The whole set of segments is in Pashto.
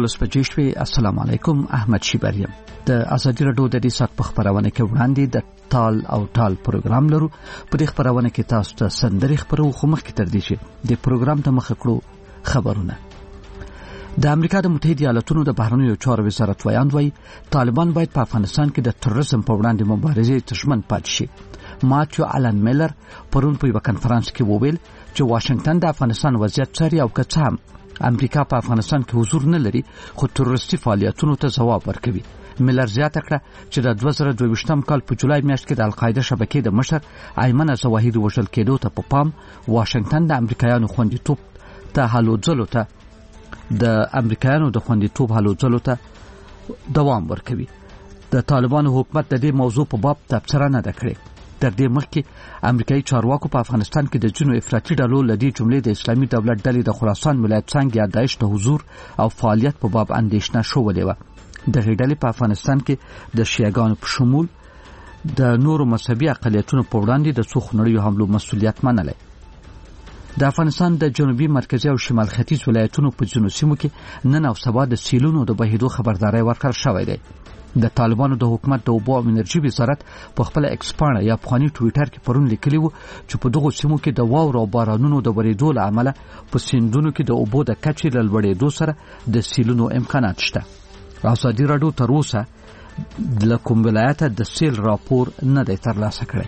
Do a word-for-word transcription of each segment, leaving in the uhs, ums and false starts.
دولس بجې شوې. السلام علیکم، احمد شیبر یم. د ازادي راډیو د دې سات په خبرونه کې وړاندې د ټال او ټال پروګرام لرو. په دې خبرونه کې تاسو ته سندري خبرو خو مخکې تر دې چې د پروګرام ته مخ کړو خبرونه. د امریکا د متحده ایالاتونو د بهرنیو چارو وزارت وایي وایي طالبان باید په افغانستان کې د تروریزم په وړاندې مبارزې تشمن پاتې شي. ماتیو آلن میلر پرون په یو کانفرنس کې وویل چې واشنگټن د افغانستان وضعیت څاري او که څه هم امریکا په افغانستان کې حضور نه لري خو تروریستي فعالیتونو ته ځواب ورکوي. میلر زیاته کړه چې د دوه زره دوه کال په جولای میاشت کې د القاعده شبکې د مشر ایمن زواهری وژل کېدو ته په پام واشنگټن د امریکایانو خوندیتوب ته هلو ځلو ته د امریکایانو د خوندیتوب هلو ځلو ته دوام ورکوي. د طالبانو حکومت د دې موضوع په باب تبصره نه ده کړې. تر دې مخکې امریکایي چارواکو په افغانستان کې د جنو افراطي ډلو لدی جملې د اسلامي دولت ډلې د خراسان ولایت څنګه یا داعش ته حضور او فعالیت په باب اندېښنه شولې و. د ډلې په افغانستان کې د شیعاګانو په شمول د نورو مذهبي اقلیتونو په وړاندې د څو خونړیو حملو مسؤلیت منلې. د افغانستان د جنوبي مرکزي او شمال ختیځ ولایتونو په جنوب سیمو کې نن او سبا د سیلونو د بهیدو خبرداري ورکړل شوې ده. د طالبانو د حکومت د اوبو او انرژي وزارت په خپل ایکس پاڼه یا افغاني ټوئیټر کې پرون لیکلی و چې په دغه سیمو کې د واورو او بارانونو د ورېدو له امله په سیندونو کې د اوبو د کچې له لوړېدو سره د سیلونو امکانات شته. ازادي راډیو تر اوسه د کوم ولایت د سیل راپور نه دی ترلاسه کړی.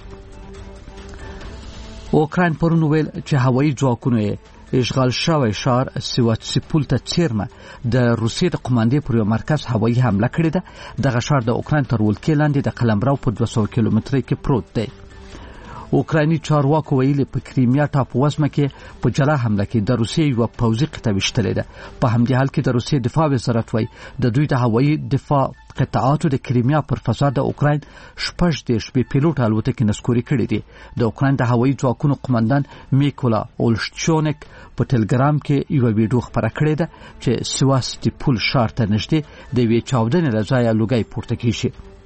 اوکراین پرون ویل چې هوایي ځواکونو اشغال شوی ښار سیواتسپول ته څیرمه د روسیې د قوماندې پر یو مرکز هوایي حمله کړې ده. دغه ښار د اوکراین تر ولکې لاندې د قلمرو په دوه سوه کیلومترۍ کې پروت دی. اوکرایني چارواکو ویلي په کریمیا ټاپووزمه کې په جلا حمله کې د روسیې یو پوځي قطعه وشتلې ده. په همدې حال کې د روسیې دفاع وزارت وایي د دوی د هوایي دفاع قطعاتو د کریمیا پر فضا د اوکراین شپږ دېرش بې پیلوټ الوتکې نسکوري کړې دي. د اوکراین د هوایي ځواکونو قماندان میکولا اولشچونک په ټلګرام کې یو ویډیو خبره کړې ده چې سیواستوپول ښار ته نږدې د یوې چاودنې له ځایه لوګی پورته کیږي.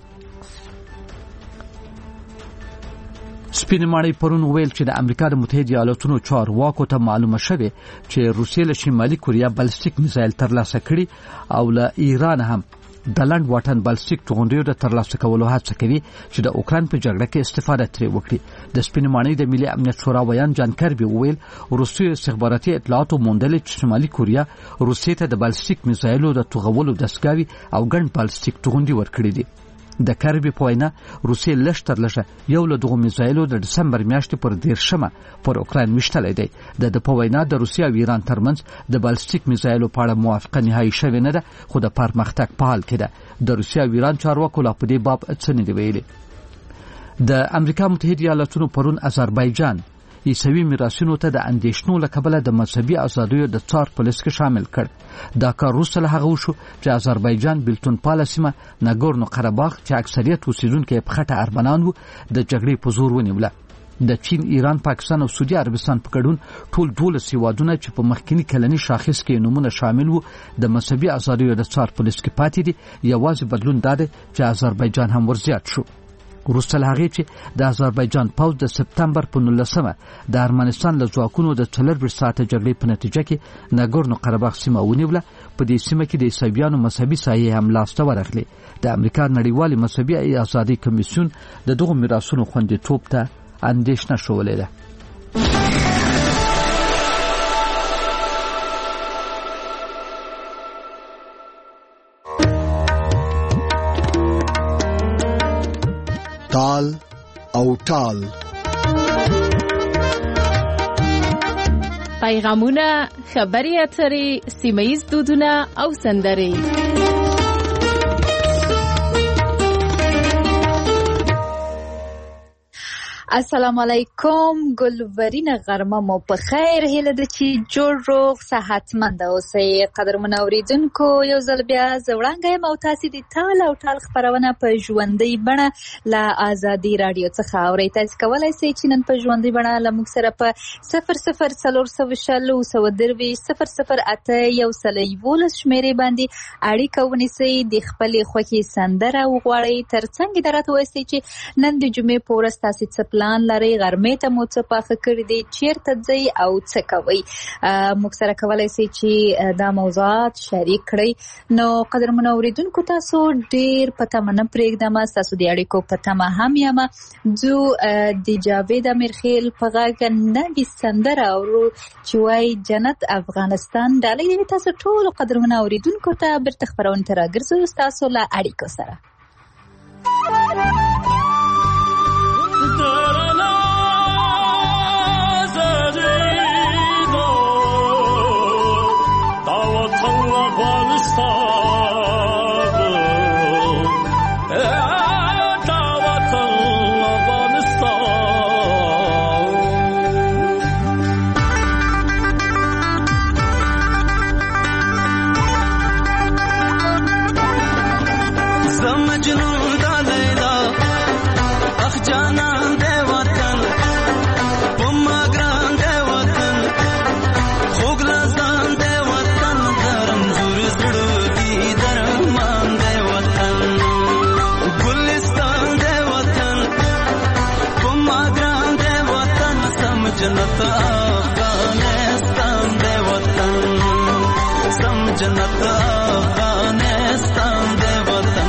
سپین ماڼۍ پرون ویل چې د امریکا د متحده ایالاتونو چارواکو ته معلومه شوه چې روسیې له شمالي کوریا بالستیک میزایل ترلاسه کړي او له ایران هم د لنډ واټن بالستیک توغندیو د ترلاسه کولو هڅه کوي چې د اوکراین په جګړه کې استفاده ترې وکړي. د سپین ماڼۍ د ملي امنیت شورا ویان جان کربي ویل روسیې استخباراتي اطلاعاتو موندلې چې شمالي کوریا روسیې ته د بالستیک میزایلو د توغولو دستګاوي او ګڼ بالستیک توغندي ورکړي دي. د کربي په وینا روسیې لږ تر لږه یو له دغو میزایلو د دسمبر میاشتې پر دیرشمه پر اوکراین وشتلی دی. د د په وینا د روسیې او ایران ترمنځ د بالستیک میزایلو په اړه موافقه نهایي شوې نه ده خو د پرمختګ په حال کې ده. د روسیې او ایران چارواکو لا په دې باب څه نه دي ویلي. د امریکا متحده ایالاتونو پرون آذربایجان عیسوي میراثونو ته د اندېښنو له کبله د مذهبي ازادیو د څار په لیست کې شامل کړ. دا کار وروسته له هغه وشو چې آذربایجان بیلتون پاله سیمه ناګورنو قرهباغ چې اکثریت اوسیدونکي یې په خټه ارمنان وو د جګړې په زور ونیوله. د چین، ایران، پاکستان او سعودي عربستان په ګډون ټول دولس هیوادونه چې په مخکینی کلنی شاخص کې نمونه شامل وو د مذهبي ازادیو د څار په لیست کې پاتې دي. یوازې بدلون دا دی چې آذربایجان هم ورزیات شو. وروسته له هغې چې د آذربایجان پوځ د سپتمبر په نولسمه د ارمنستان له ځواکونو د څلورویشت ساعته جګړې په نتیجه کې ناګورنو قرهباغ سیمه ونیوله. په دې سیمه کې د عیسویانو مذهبي ساحې هم لاسته ورغلې. د امریکا نړیوالې مذهبي ازادۍ کمیسیون د دغو میراثونو خوندیتوب ته اندېښنه شولې ده. ټال او ټال پیغامونه، خبري اترې، سیمه‌ییز دودونه او سندرې. السلام علیکم، ګلورین غرمه مو په خیر. هیله ده چې جوړ روغ صحتمند اوسئ. قدرمن اوریدونکو، یو ځل بیا زه وړاندې یم او تاسې د ټال او ټال خپرونه په ژوندۍ بڼه له ازادي راډیو څخه اورئ. تاسې کولی شئ چې نن په ژوندۍ بڼه له موږ سره په صفر صفر څلور سوه شل اوه سوه درویشت صفر صفر اته یو سل یولس شمېرې باندې اړیکه ونیسئ. د خپلې خوښې سندره وغواړئ. تر څنګ یې راته ووایئ چې نن د جمعې په ورځ تاسې څه پلان پلان لري غرمې ته مو څه پاخه کړی دي چیرته ځئ او څه کوئ موږ سره کولی سئ چې دا موضوعات شریک کړئ نو قدرمنو اوریدونکو تاسو ډیر په تمه نه پرېږدم ستاسو د اړیکو په تمه هم یم ځو د جاوید امیرخیل په غږ نوې سندره اورو چې وایي جنت افغانستان ډالۍ دې تاسو ټولو قدرمنو اوریدونکو ته بیرته خپرونې ته راګرځو ستاسو له اړیکو سره جنت افغانستان دے وطن سم جنت افغانستان دے وطن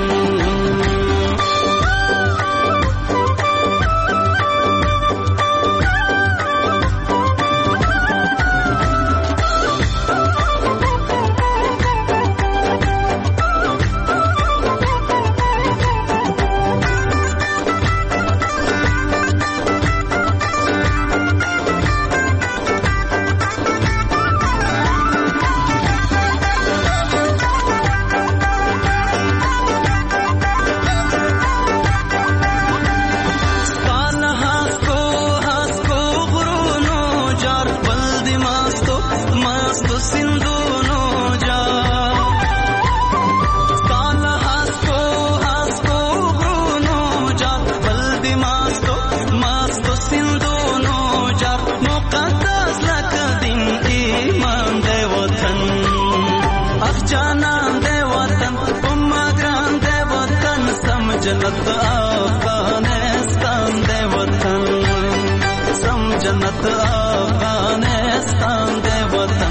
جنت افغانستان دے وطن سم جنت افغانستان دے وطن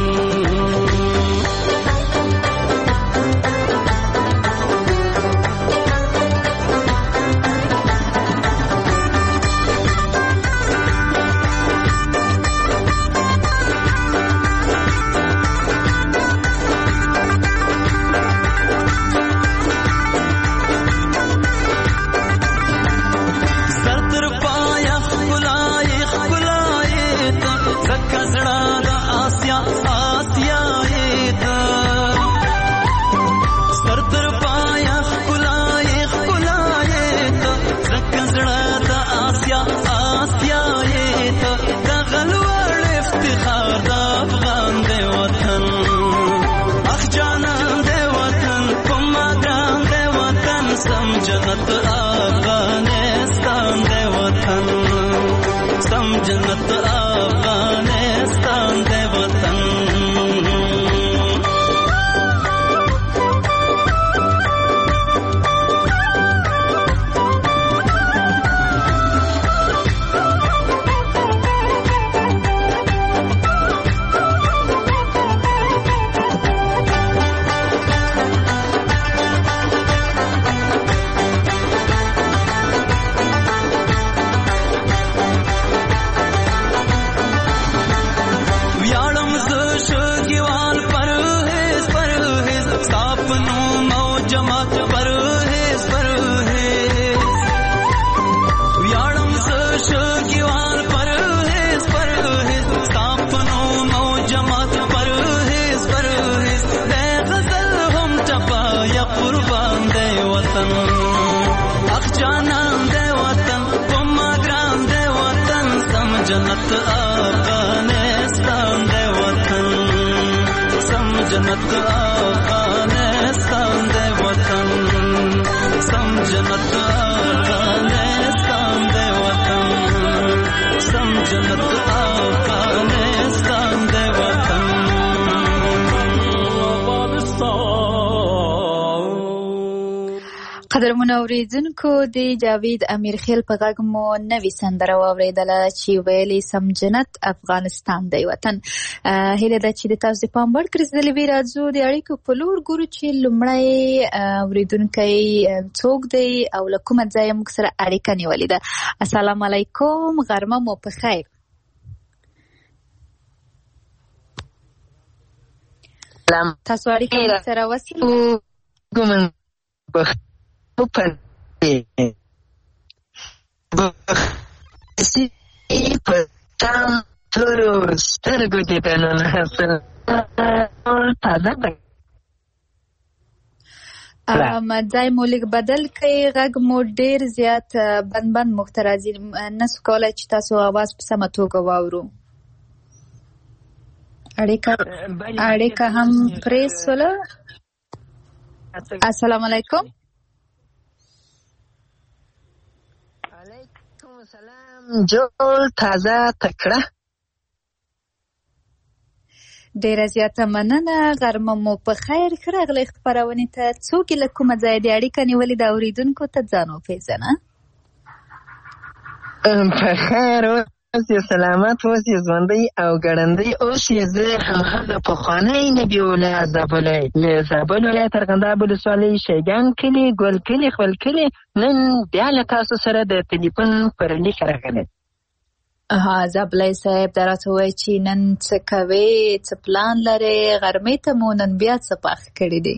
جنت افغانستان دے وطن سم جنت افغانستان دے وطن جنت افغانستان دے وطن سم جنت افغانستان دے وطن سم جنت افغانستان دے وطن سم جنت افغانستان دے وطن قدر قدرمن اوریدونکو د جاوید امیرخیل په غږ مو نوې سندره واوریدله چې ویلي سم جنت افغانستان دی وطن. هیله ده چې د تاسو د پام وړ ګرځېدلې وي. راځو د اړیکو په لور ګورو چې لومړی اوریدونکی څوک دی او له کومه ځایه موږ سره اړیکه نیولې ده. السلام علیکم، غرمه مو په خیر. تاسو اړیکه سره وسیله ګومن بخ په بخ سی په تام تورو سترګو دې په نن حاصل تازه ده. مځای مو لیک بدل کړئ، غږ مو ډیر زیات بند بند مخترازي نسو کولای چې تاسو आवाज په سمه توګه واورو. اړیکه اړیکه هم پریس ولا. السلام علیکم. علیکم السلام. جوړ تازه تکړه. ډیره زیاته مننه. غرمه مو په خیر. ښه راغلی خپرونې ته. څوک له کومه ځایه د اړیکه نیولې د اوریدونکو ته ځان وپېژنه. په خیر اوسې، سلامت اوسې، ژوندی او ګړندی اوسې. زه هماغه پخوانی نبي الله زابلی له زابل ولایت ارغنداب ولسوالۍ شیګان کلي ګل کلي خپل کلي نن بیا له تاسو سره د ټلیفون پر لیک راغلی. ها زابلی صاحب دا راته وایي چې نن څه کوې، څه پلان لرې؟ غرمې ته مو نن بیا څه پاخ کړي دي؟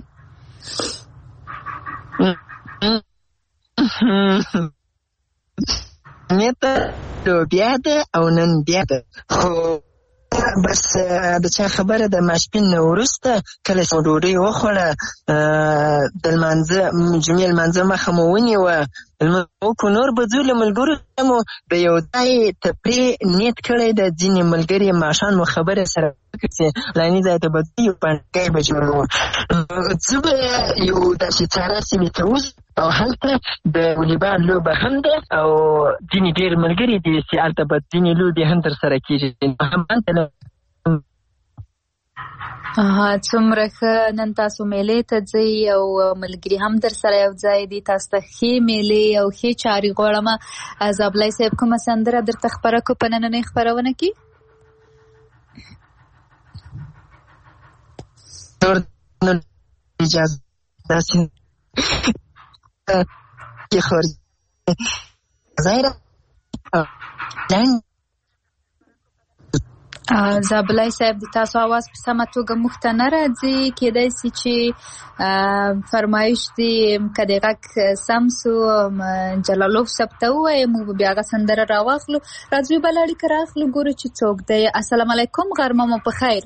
نیته بیا ده او نن بیا ده، خو بس د چا خبره د ماسپښین نه وروسته کله چې ډوډۍ وخوړه د لمانځه جمعې لمانځه مخه مو ونیوه، لمونځ وکړو، نور به ځو له ملګرو سره مو د یو ځای تفریح نیت کړی ده. ځینې ملګري ماښام مو خبره سره وکړه چې فلاني ځای ته به ځو، یو پنډکی به جوړوو. زه به یو داسې چاره سیمې ته وځو او هلته د والیبال لوبه هم ده او ځینې ډېر ملګري دي چې هلته به ځینې لوبې هم در سره کېږي. هم هلته څومره ښه. نن تاسو میلې ته ځئ او ملګري هم در سره یو ځای دي. تاسو ته ښې میلې او ښې چارې غواړم. زابلی صاحب کومه سندره درته خپره کړو په نننۍ خپرونه کې؟ اجازه داسې که خورد زایره زابلی صاحب د تاسو आवाज په سمه توګه موږ ته نه راځي. کېدای شي چې فرمایش دي که د غږ سم سو جلالوف صاحب ته ووایي، موږ به بیا هغه سندره راواخلو. راځو بله اړیکه رااخلو، ګورو چې څوک دی. السلام علیکم، غرمه مو په خیر.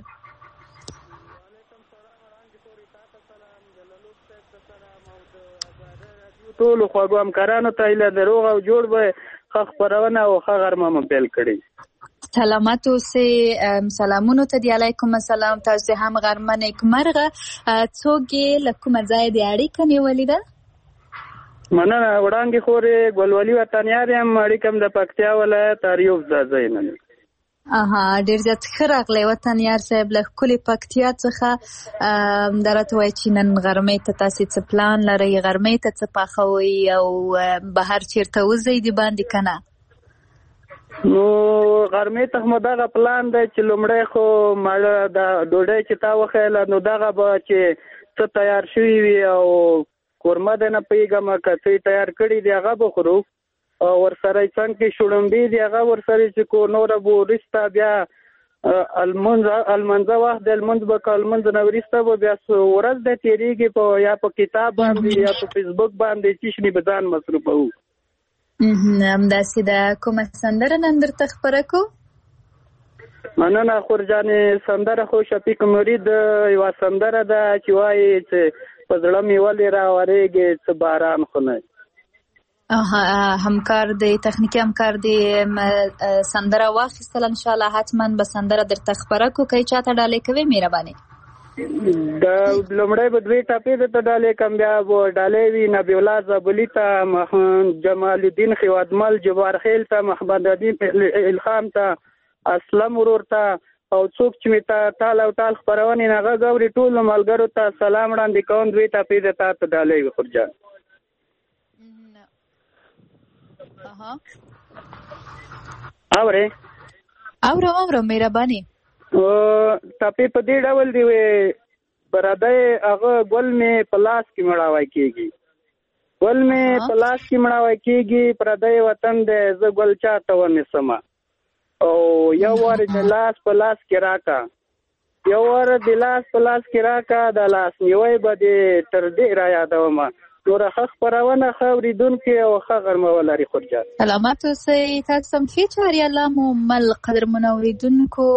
ټولو خواږو همکارانو ته هیله ده روغ او جوړ به ښه خپرونه او ښه غرمه مو پیل کړئ. سلامت اوسئ. سلامونو ته دی. علیکم السلام. تاسو هم غرمه نیکمرغه. څوک یې له کومه ځایه د اړیکه نیولې ده؟ مننه. وړانګې خورې ګلولي وطنیار یم. اړیکه م د پکتیا ولایت اریوب ځای نه. اها ډیر زیات ښه راغلی وطنیار صاحب له ښکلې پکتیا څخه. دا راته وایي چې نن غرمې ته تاسې څه پلان لرئ، غرمې ته څه پخوئ او بهر چېرته وځئ د باندې که نه؟ نو غرمې ته مو دغه پلان دی چې لومړی خو ماړه د ډوډۍ چې تا وښیله نو دغه به چې څه تیار شوي وي او قورمه دی نه پوهېږم که څه یې تیار کړي دي هغه به خورو او ورسره یې څنګ کې شړومبې دي هغه ورسره چې کو نوره به وروسته بیا المنځه وخت دی، لمونځ به که لمونځ نه وروسته به بیا ورځ دی تېرېږي په یا په کتاب باندې یا په فیسبوک باندې چشنې به ځان مصروفوو. همداسې ده. کومه سندره نن درته خپره کړو؟ مننه خورجانې. سندره خو شفیق مرید یوه سندره ده چې وایي چې په زړه مې ولې راورېږي څه باران خو نه. همکار دی، تخنیکي همکار دی، سندره واخیستل انشاءالله حتما به سندره درته خپره کړو. که یې چاته ډالۍ کوې مهرباني؟ د لومړی به دوې ټاپې درته ډالۍ کړم، بیا به ډالۍ وي نبي الله زابلي ته، جمال الدین خیوادمل جبار خیل ته، محمد الدین الخام ته، اسلم ورور ته او څوک چې مې ته ټال او ټال خپرونې نه غږ اوري ټولو ملګرو ته سلام وړاندې کوم. دوې ټاپې د تا ته ډالۍ وي خورجان. اها اورې اورم اورم مهرباني. ټپې په دې ډول دی پردی هغه ګل مې په لاس کې مړاوی کېږي، ګل مې په لاس کې مړاوی کېږي، پردی وطن دی زه ګل چاته ونیسمه، او یو وار د لاس په لاس کې راکا، یو وار د لاس په لاس کې راکا، د لاس نیوی به دې تر دې را یادومه، نوره ښه خپرونه ښه اورېدونکي او ښه غرمه ولري خورجان. سلامت اوسئ. تاسو هم ښې چارې الله مو مل. قدرمنو اورېدونکو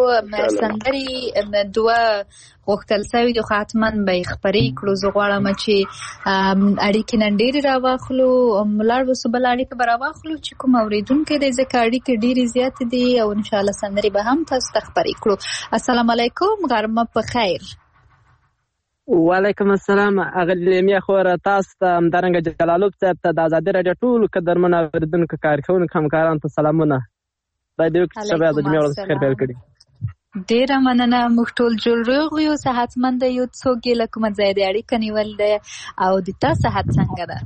سندرې دوه غوښتل سوي دي خو حتما به یې خپرې کړو. زه غواړم چې اړیکې نن ډېرې راواخلو، ولاړ به سو بله اړیکه به راواخلو چې کوم اورېدونکی دی، ځکه اړیکې ډېرې زیاتې دي او انشاءالله سندرې به هم تاسو ته خپرې کړو. السلام علیکم، غرمه په خیر. وعلیکم السلام. اغلی میا خوره تاسو ته همدارنګه جلالوب صاحب ته د ازادي راډیو ټولو قدرمنو اورېدونکو کارکوونکو همکارانو ته سلامونه. خدای دې وکړي چې شبه د جمعې ورځ خیر پیل کړي. ډېره مننه. موږ ټول جوړ روغ یو، صحتمند یو. څوک یې له کومه ځایه د اړیکه نیول دی او د تا صحت څنګه ده؟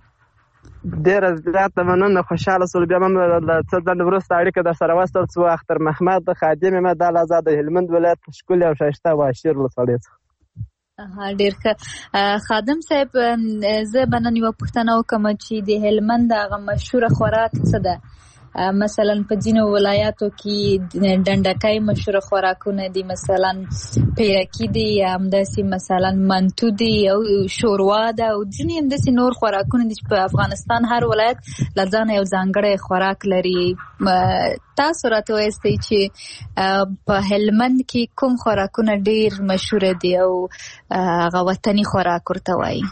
ډېره زیاته مننه، خوشحاله شولو. بیا هم له څه ځنډ وروسته اړیکه در سره وصل شوه. اختر محمد خادم یم، دا لازا د هلمند ولایت ښکلې او ښایسته واشیر ولسوالۍ څخه. ډېر ښه. خادم صاحب، زه به نن یوه پوښتنه وکړم چې د هلمند هغه مشهوره خوراک څه ده؟ مثلا په ځینو ولایاتو کې ډنډکی مشهوره خوراکونه دي، مثلا پیرکي دي، همداسې مثلا منتو دي او شوروا ده، او ځینې همداسې نور خوراکونه دي چې په افغانستان هر ولایت له ځانه یو ځانګړی خوراک لري. تاسو راته وایستئ چې په هلمند کې کوم خوراکونه ډېر مشهوره دي او هغه وطني خوراک ورته وایي؟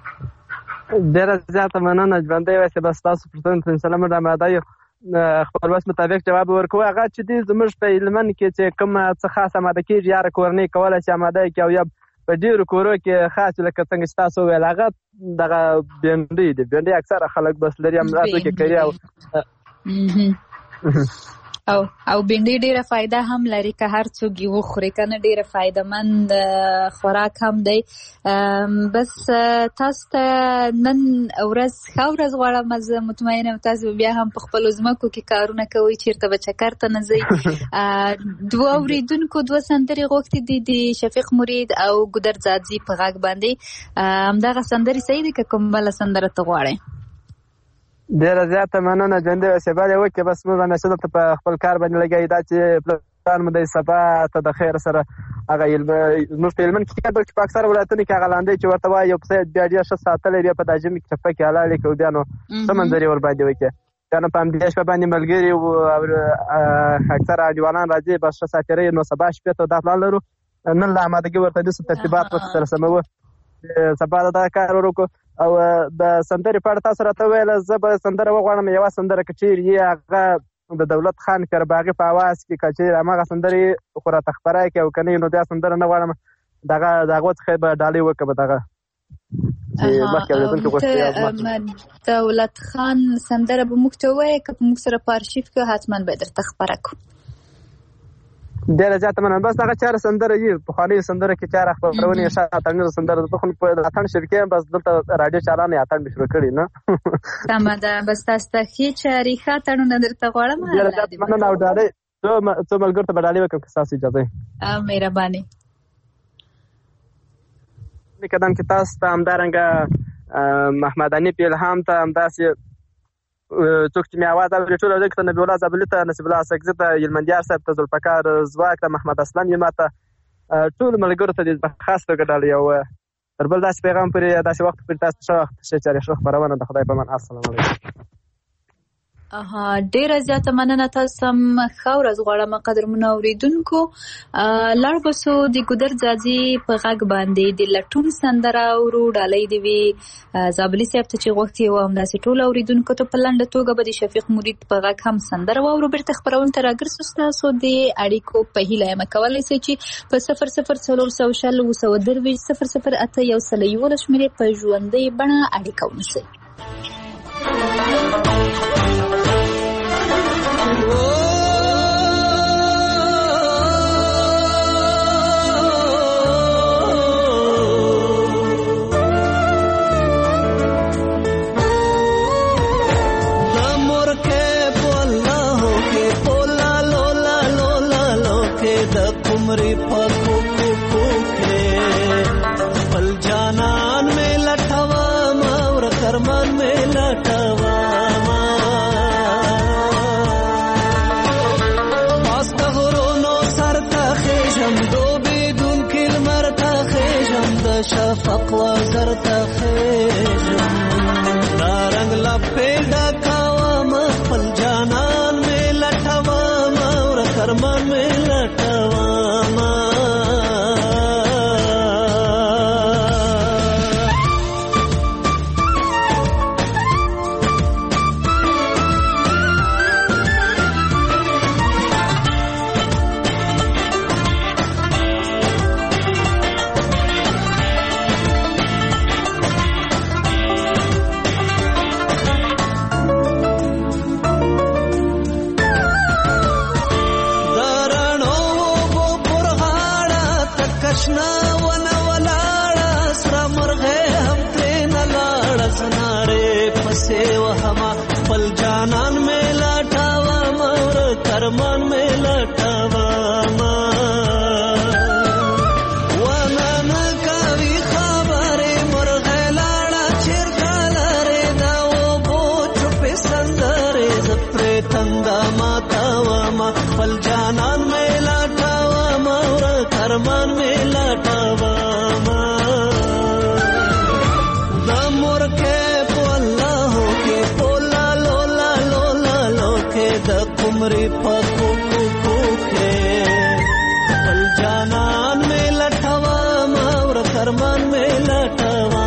ډېره زیاته مننه. ژوندی وایسئ، بس تاسو پوښتنو ته انشاءالله موږ آماده یو، خپل وس مطابق جواب ورکوو. هغه چې دی زموږ په هلمند کې چې کوم څه خاص آماده کېږي، یاره کورنۍ کولی شي آماده کړي، او یا په ډېرو کورو کې خاص لکه څنګه چې تاسو وویل هغه دغه بېنډۍ دي. بېنډۍ اکثره خلک بس لري، همدا توکې کوي او او او بېنډۍ ډېره فایده هم لري که هر څوک یې وخوري، که نه ډېره فایده مند خوراک هم دی. بس تاسو ته نن ورځ ښه ورځ غواړم. زه مطمئنه یم تاسو بیا هم په خپلو ځمکو کې کارونه کوئ، چېرته به چکر ته نه ځئ. دوه اورېدونکو دوه سندرې غوښتې دي، د شفیق مرید او ګودر ځاځي په غږ باندې. همدغه سندرې صحیح دي که کوم بله سندره ته غواړئ؟ ډېره زیاته مننه. ژوندی اوسئ، بل یې وکړئ. بس موږ همیشه دلته په خپل کار باندې لګیا یو، دا چې پلان مو دی سبا ته د خیر سره هغه زموږ په هلمند کې بلکې په اکثره ولایتونو کې هغه لاندی چې ورته وایي یو پسه بیا ډېر ښه ساتلی، بیا په دا ژمي کې چپه کې حلالې کړو، بیا نو ښه منظرې ورباندې وکړي. بیا نو په همدې شپه باندې ملګري او اکثره انډیوالان راځي، بس ښه ساتېرئ. نو سبا شپې ته دا پلان لرو، نن له آمادګي ورته نیسو، ترتیبات ورته سره سموو، سبا د دغه کار وکړو. او د سندرې په اړه تاسو راته وویله، زه به سندره وغواړم، یوه سندره که چېرې یې هغه د دولت خان کرباغي په اواز کې که چېرې هماغه سندرې خو راته خپره کړي، او که نه نو بیا سندره نه غواړم، دغه د هغو څخه به ډالۍ وکړم. دغه دولت خان سندره به موږ ته ووایې، که په موږ سره په ارشیف کې حتما به درته خپره کړو. ډېره زیاته مننه. بس هغه چاره سندره یي پخوانیو سندره کې چاره خپرونې ښه اتڼونو سندره ده، خو په اتڼ شبکې هم بس دلته راډیو چالانې اتڼ مې شروع کړي نه. سمه ده. بس تاسو ته ښې چارې ښه اتڼونه درته غواړم. ډېره زیاته مننه. او ډالۍ څو ملګرو ته به ډالۍ وکړم که ستاسو اجازه وي. مهرباني. قدم کې تاسو ته همدارنګه محمد حنیف الهام ته، همداسې څوک چې مې اواز اوري ټول اورېدونکو ته، نبي الله زابلي ته، نصیب الله سکزي ته، هلمندیار صاحب ته، ذوالفقار ځواک ته، محمد اسلم یما ته، ټولو ملګرو ته د خاص توګه ډالۍ. او تر بل داسې پیغام پورې داسې وخت پورې تاسو ښه وخت ښه چارې ښه خپرونه د خدای په امان. السلام علیکم. اها ډیره زیاته مننه. تاسو هم ښه ورځ غواړم قدرمنو اورېدونکو. لاړ به سو د ګودر ځاځي په غږ باندې د لټون سندره اورو. ډالۍ دې وي زابلي صاحب ته چې غوښتي وو، همداسې ټول اورېدونکو ته په لنډه توګه به د شفیق مرید په غږ هم سندره واورو. بیرته خپرونې ته راګرځو. ستاسو د اړیکو په هیله یم کولی شئ چې په صفر صفر څلور سوه شل اووه سوه درویشت صفر صفر اته یو سل یولس شمېرې په ژوندۍ بڼه اړیکه ونیسئ. د مور شفق وزر تخیجم دا رنگ لپیدا کاوام خپل جانان می لټوام ور کرمان می لټوام جانان میں لٹاوا مور کرمان میں لٹاوا ونن کوي خبره مرغه لاړه چیرته دا و بو چپ سندره زپره تندا ماتا ما خپل جانان میں لٹاوا مور کرمان میں لٹاوا कुमरी पको को के पल जानन में लटवा मावर करमान में लटवा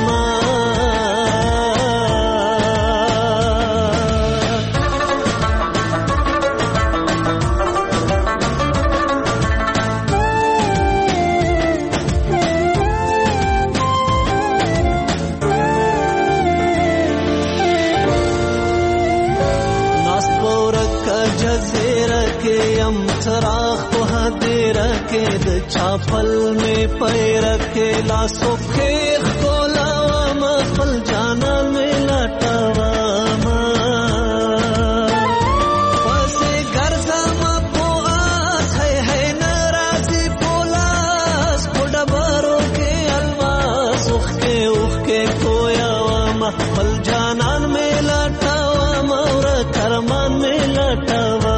चराग को हदेर के द चापल में पैर के लासो खेख को लावा मखल जाना में लटावा पसे गर्जा मा पो आस है है नाराजी पोलास पुडबारो के अलवास उख के उख के कोयावा मखल जाना में लटावा मौर करमान में लटावा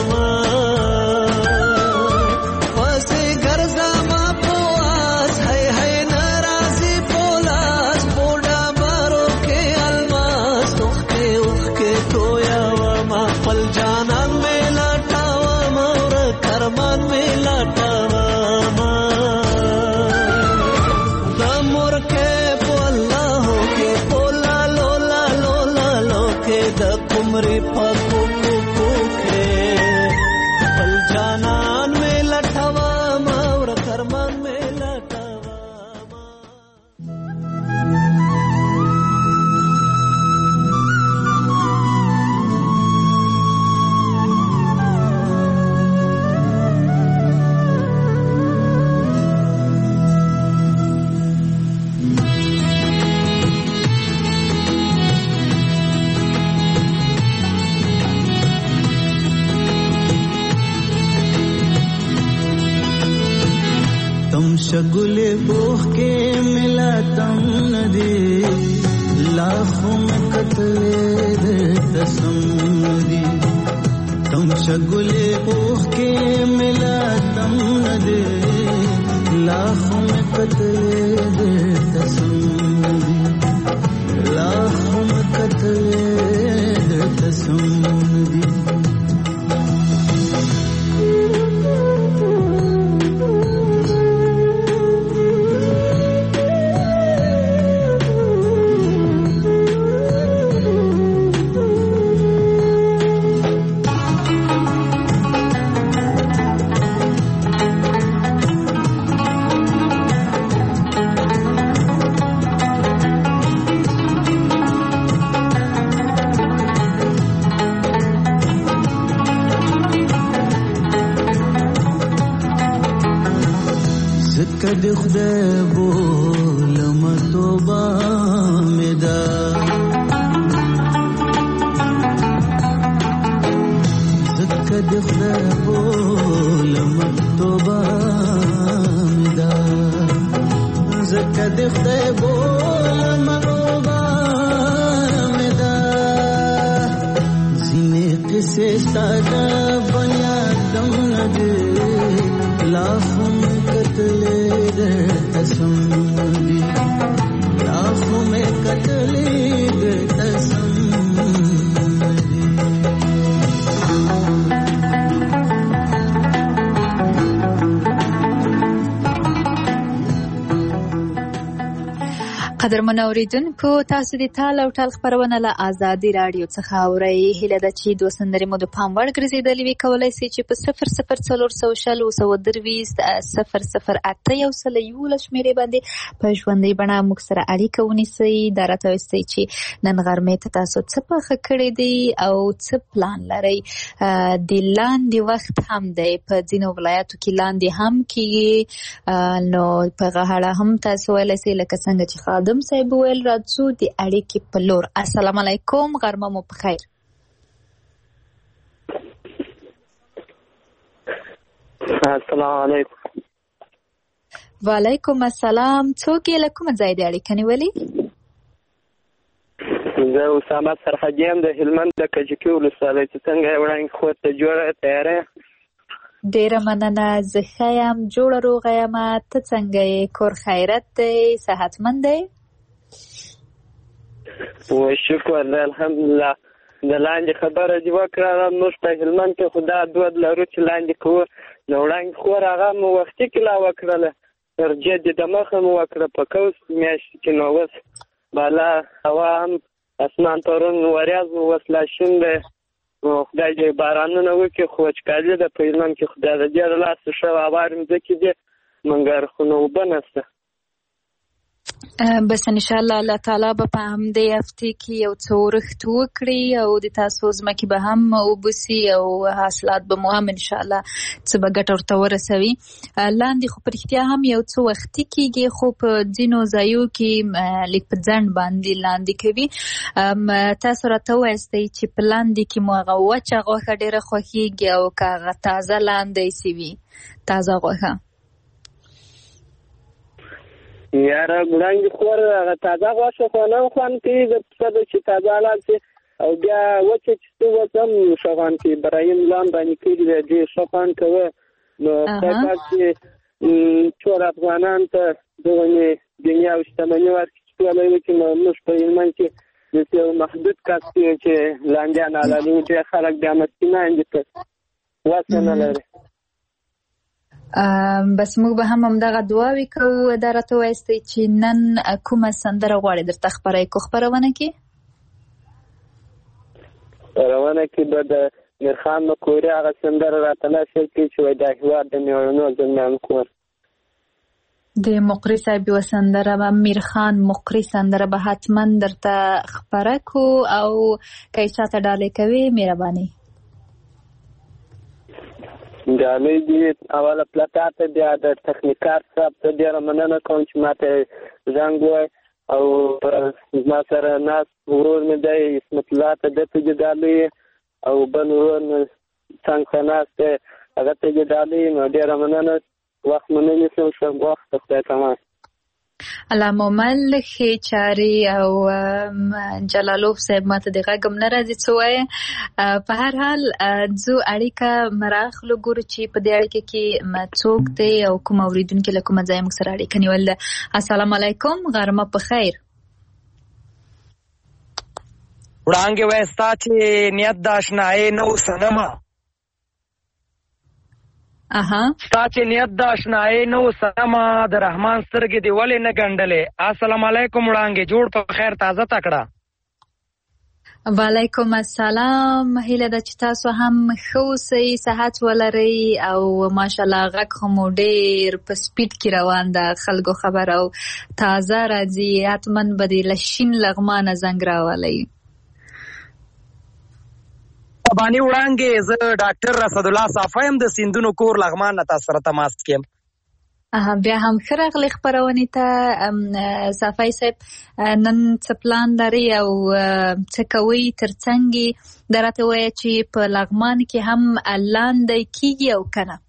कुमरी पको को के पल जानन में लटवा मावर करमान में लटवा शगुले बोह के मिला तम नदी लाखों में कतले दे तसमदी तुम शगुले बोह के मिला तम नदी लाखों में कतले दे तसमदी लाखों में कतले दे तसमदी کد خدای بولم توبه مدا کد خدای بولم توبه مدا کد خدای بولم توبه مدا زینه قصه ساده بنیا دم نده लाखों कतले दे तसम्दी قدرمن اوریدونکو تاسو د تال او ټال خبرونه له آزادي رادیو څخه اورئ. هیله ده چې دوه سندرې مو د پام وړ ګرځېدلې وي. کولی سئ چې په صفر صفر څلور سوه شل اوه سوه درویشت صفر صفر اته یو سل یولس شمېرې باندې په ژوندۍ بڼه موږ سره اړیکه ونیسئ. دا راته ووایئ چې نن غرمې ته تاسو څه پخه کړي دي او څه پلان لرئ. د لاندې وخت هم دی، په ځینو ولایاتو کې لاندې هم کېږي، نو په غاړه هم تاسو ویلی سئ لکه څنګه چې خادم صاحب ویل راځو د اړیکې په لور. السلام علیکم، غرمه مو په خیر. السلام علیکم. وعلیکم السلام. څوک یې له کومه ځای د اړیکه نیولې؟ زه اسامه سرحدي یم د هلمند د کجکي ولسوالۍ. چې څنګه یې وړاندې خور ته جوړه تیاره؟ ډېره مننه، زه ښه یم، جوړه روغه یم. ته څنګه یې؟ کور خیرت دی؟ صحتمند دی؟ و شکر دی، الحمدلله. د لاندې خبره دې وکړه. موږ په هلمند کې خو دا دود لرو چې لاندې کوو. د وړاندې خور هغه مو وختي کې لا وکړله، تر جدې د مخه مو وکړه په کوس میاشتې کې. نو اوس بالا هوا هم اسمان پرون وریځ و، اوس لا شین دی. خدای دې بارانونه وکړي، خو وچکالي ده په هلمند کې. خدای د دې له لاسه ښه هوار مځکې دي، مګر خو نو اوبه نشته. بس انشاءالله الله تعالی به په همدې هفتې کې یو څه ورښت وکړي او د تاسو ځمکې به هم وبوسي او حاصلات به مو هم انشاءالله څه به ګټه ورته ورسوي. لاندې خو په رښتیا هم یو څه وختي کېږي، خو په ځینو ځایو کې لږ په ځنډ باندې لاندې کوي. تاسو راته ووایاستئ چې په لاندې کې مو هغه وچه غوښه ډېره خوښېږي او که هغه تازه لاندی سي وي، تازه غوښه؟ یاره وړاندې خور هغه تازه غوښه خو نه خوند کوي، د پسه ده چې تازه حلال شي. او بیا وچه چې څه اوس هم ښه خوند کوي. برایم لام باندې کړي دی، ډېر ښه خوند کوه. نو خدای پاک چې ټول افغانانو ته دغه دنیا او شتمني ورکړي چې ټوله یې وکړي. نو موږ په هلمند کې داسې یو محدود کس دی چې لاندیان حلالوي، ډېر خلک بیا مسکینان دي، په وسه نه لري. بس موږ به هم همدغه دعاوې کوو. دا راته ووایاستئ چې نن کومه سندره غواړئ درته خپره کړو خپرونه کې؟ خپرونه کې به د میرخان مقوري هغه سندره راته نشر کړي چې وایي دا هېواد د مېړنو زلمیانو کور. د مقري صاحب یوه سندره به میرخان مقري سندره به حتما درته خپره کړو، او که یې چاته ډالۍ کوې مهرباني. ډالۍ دې اوله پلتا ته، بیا د تخنیکار صاحب ته ډېره مننه کوم چې ما ته زنګ ووایي، او زما سره ناست ورور مې دی عصمت الله ته، ده ته دې ډالۍ، او بل ورور مې څنګ ته ناست دی هغه ته دې ډالۍ. نو ډېره مننه. وخت مو نه نیسم، ښه وخت ته خدای تمام. الله مومل ښې چارې. او جلالوف صاحب ماته د غږ هم نه راځي څه وایي. په هر حال ځو اړیکه مراخلو، ګورو چې په دې اړیکه کې څوک دی او کوم اورېدونکي له کومه ځایه موږ سره اړیکه نیول ده. السلام علیکم، غرمه په خیر. وړانګې وایي ستا چې نیت د اشنایۍ نه و صنمه، اها ستا چې نیت د اشنایۍ نه و صنمه، د رحمان سترګې دې ولې نه ګنډلې. السلام علیکم وړانګې، جوړ په خیر، تازه تکړه. وعلیکم السلام. هیله ده چې تاسو هم ښه اوسئ، صحت ولرئ، او ماشاءالله غږ خو مو ډېر په سپیډ کې روان ده، خلکو خبر او تازه راځي. حتما به دې له شین لغمانه زنګ راولئ. بانی وړانګې، زه ډاکټر رسد الله صافی یم، د سیندونو کور لغمان نه تاسو سره تماس کیم. بیا هم ښه راغلې خپرونې ته. صافی صاحب، نن څه پلان لرئ او څه کوئ ترڅنګ یې؟ دا راته ووایه چې په لغمان کې هم لاندی کېږي او که نه؟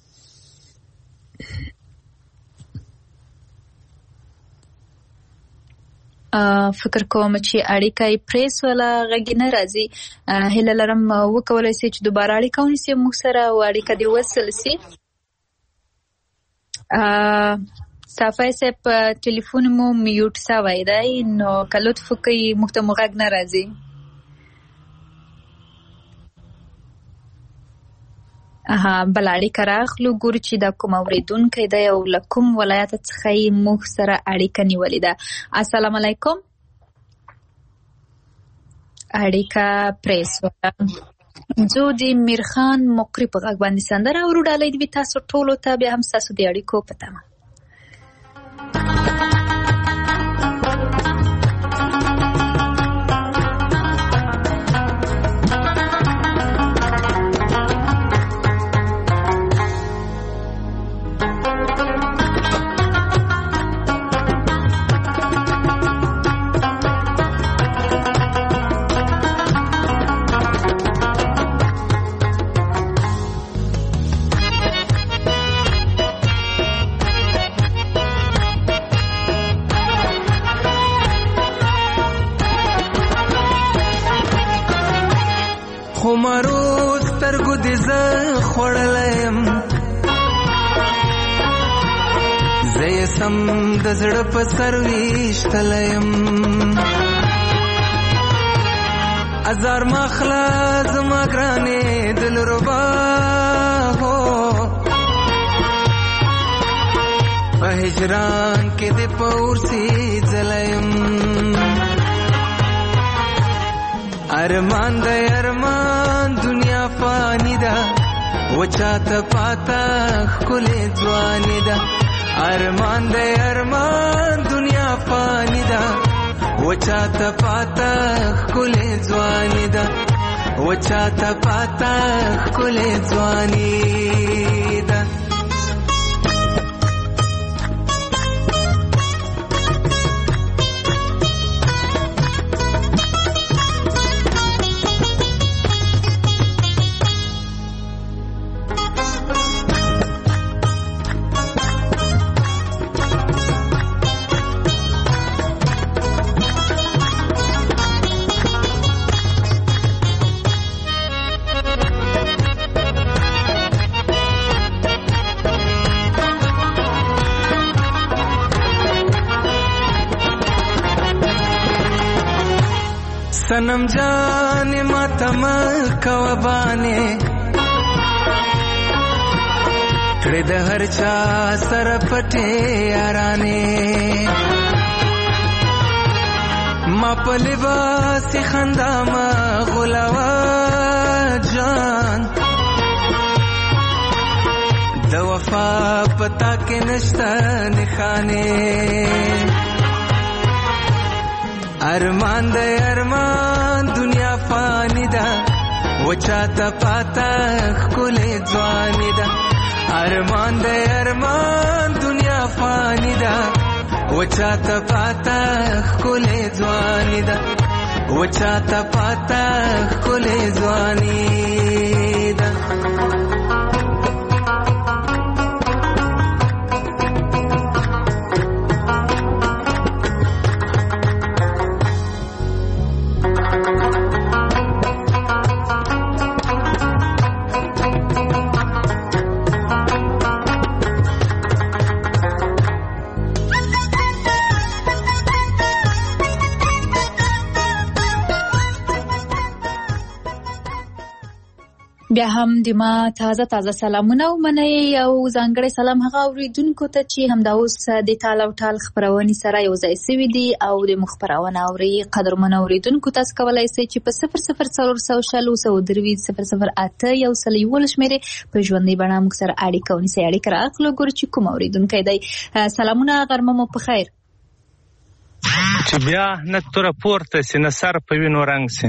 فکر کوم چې اړیکه یې پرې سوله، غږ یې نه راځي. هیله لرم وکولی سئ چې دوباره اړیکه ونیسئ موږ سره او اړیکه دې وصل سي. صافی صاحب، ټلیفون مو میوټ سوی دی، نو که لطف وکئ موږ ته مو غږ نه راځي. اها بلاړي کراخلو ګور چې د کوم اوریدونکو د یو لکم ولایت څخه موږ سره اړیکه نیولې ده. السلام علیکم. اړیکه پریس ولا جو دی میرخان مقری په غږ باندې سندره ورډالې دی تاسو ټولو ته به هم تاسو د اړیکو پته ما خمارو سترګو دې زه خوړلیم زه یې سم د زړه په سر ویشتلیم ازار مخلا زما ګرانې دلربا هو په هجران کې دې په اورسي ځلیم ارمان د ارمان دنیا فانی ده وچاته پاتا خلې ځواني ده ارمان د ارمان دنیا فانی ده وچاته پاتا خلې ځواني ده وچاته پاتا خلې ځواني ده सनम जाने मातम कवबाने कड़े द हर चा सर पटे याराने मा पलिबासी खंदा मा गुलावा जान द वफा पता के नश्ता निखाने ارمان د ارمان دنیا فانی ده وچاته پاتا خلې ځواني ده ارمان د ارمان دنیا فانی ده وچاته پاتا خلې ځواني ده وچاته پاتا خلې ځواني ده بیا هم د ما تازه تازه سلامونه ومنئ او ځانګړی سلام هغه اوریدونکو ته چې همدا اوس د ټال او ټال خپرونې سره یو ځای سوي دي او د مخ خپرونه اوري. قدرمنو اوریدونکو تاسو کولی شئ چې په صفر صفر څلور سوه شل اووه سوه درې صفر صفر اته یو سل یولس شمېرې په ژوندۍ بڼه موږ سره اړیکه ونیسئ. اړیکه رااخلو ګورو چې کوم اوریدونکی دی. سلامونه غرمه مو په خیر. چې بیا نه توره پورته سي نه سر په وینو رنګ سي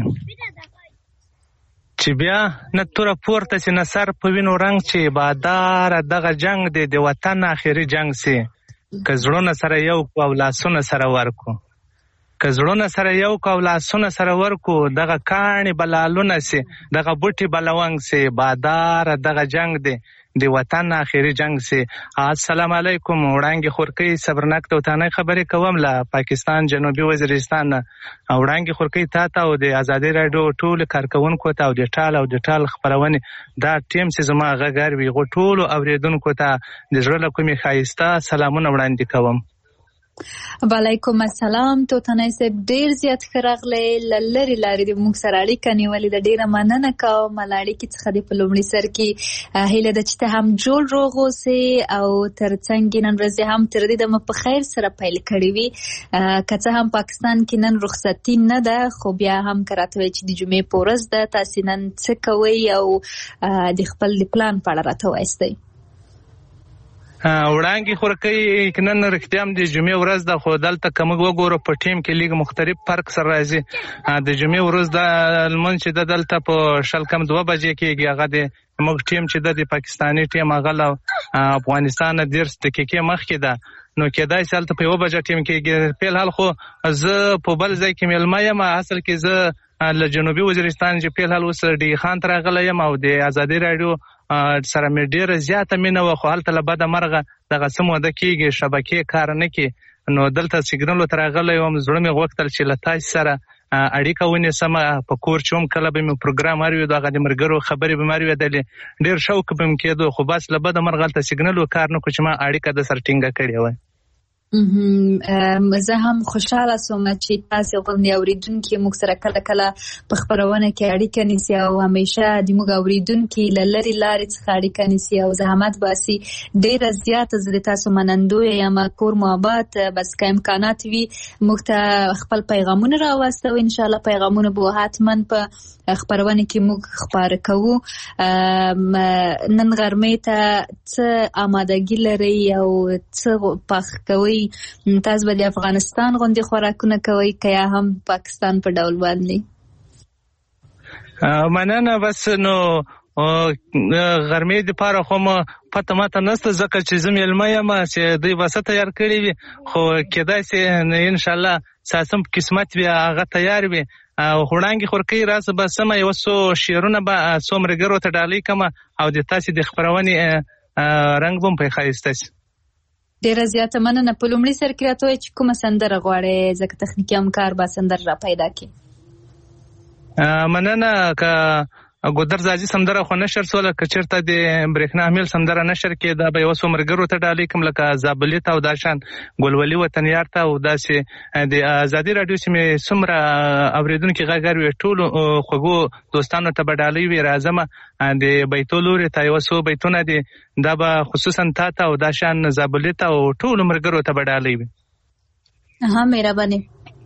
چې بیا نه توره پورته سي نه سر په وینو رنګ چې بادار دغه جنگ دی د وطن آخري جنگ سي که زړونه سره یو کو او لاسونه سره ورکو که زړونه سره یو کو او لاسونه سره ورکو دغه کاڼي بلالونه سي دغه بوټي بلونګ سي بادار دغه جنگ دی د وطن آخري جنگ سي. السلام علیکم. وړانګې خورکۍ صبرناک توتانه خبرې کوم له پاکستان جنوبي وزیرستان. وړانګې خورکۍ تا ته او د ازادي راډیو ټول کارکونکو ته او د ټال او د ټال خبرونه دا ټیم سي زما غږر وی غو ټول اوریدونکو ته د زړه له کومې خایسته سلامونه وړاندې کوم. وعلیکم السلام. تو تنای صاحب ډیر زیات خراغلی لری لاري د موږ سره اړیکه نیولې د ډیره مننه کوم. ملاړي کې څخه د پلومړي سر کې هیله د چته هم جوړ روغ اوسې او ترڅنګ نن ورځ هم تر دې د په خیر سره پیل کړی وي. کڅه هم پاکستان کې نن رخصتي نه ده خو بیا هم کراته چې د جمعې په ورځ ده. تاسو نن څه کوئ او د خپل پلان په اړه راته وایستئ؟ وړاندې خورکۍ کنن رښتیا هم د جمعې ورځ ده خو دلته که موږ وګورو په ټیم کې لیګ مختلف فرق سره راځي. د جمعې ورځ د لمونځ چې ده دلته په شل کم دوه بجې کېږي. هغه د موږ ټیم چې ده د پاکستاني ټیم هغه له افغانستان نه دېرش دقیقې مخکې ده نو کېدای شي هلته په یوه بجه ټیم کېږي. فی الحال خو زه په بل ځای کې میلمه یم. اصل کې زه له جنوبي وزیرستان چې فی الحال اوس ډي خان ته راغلی یم او د ازادي راډیو سره مې ډېره زیاته مینه وه خو هلته له بده مرغه دغه څه موده کېږي شبکې کار نه کوي نو دلته سیګنالو ته راغلی وم. زړه مې غوښتل چې له تاسې سره اړیکه ونیسم. په کور چې هم کله به مې پروګرام اورېدو هغه د ملګرو خبرې به مې اورېدلې ډېر شوق به مې کېدو خو بس له بده مرغه هلته سیګنالو کار نه کړو چې ما اړیکه د سره ټینګه کړې وه. زه هم خوشاله سوم چې تاسو غوندې اوریدونکي موږ سره کله کله په خبرونه کې اړیکه نیسي او همیشه د موږ اوریدونکي له لرې لارې څخه اړیکه نیسي او زحمت باسي. ډېره زیاته زه د تاسو منندویه یم. کور محبت بس که امکانات وي موږ ته خپل پیغامونه راواستوئ. انشاءالله پیغامونه به حتما په خبرونه کې موږ خپاره کوو. نن غرمې ته څه آمادګي لرئ او څه پخ کوئ؟ تاسو به د افغانستان غوندې خوراکونه کوئ که یا هم پاکستان په ډول باندې؟ مننه. بس نو غرمې دپاره خو م پته ماته نشته ځکه چې زه میلمه یم چې دوی به څه تیار کړي وي خو کېدای شي انشاءالله ساسم قسمت وي هغه تیار وي. وړاندې خورکۍ راسه به سمه یو څو شعرونه به څو ملګرو ته ډالۍ کړم او د تاسې د خپرونې رنګ به م پرې ښایسته شي. ډیره زیاته مننه. په لومړي سر کې راته وایئ چې کومه سندره غواړئ ځکه تخنیکي همکار به سندره را پیدا کړي. مننه. که ګودر زاجي سندره خو نشر سوله که چېرته د برېښنا حمیل سندره نشر کېده به یو څو ملګرو ته ډالۍ کړم لکه زابلي ته او دا شان ګلولي وطنیار ته او داسې د ازادي راډیو چې مې څومره اورېدونکي غږ اوري ټولو خوږو دوستانو ته به ډالۍ وي. راځمه د بیتو لورې ته یو څو بیتونه دي دا به خصوصا تا ته او دا شان زابلي ته او ټولو ملګرو ته به ډالۍ وي. ها مهرباني.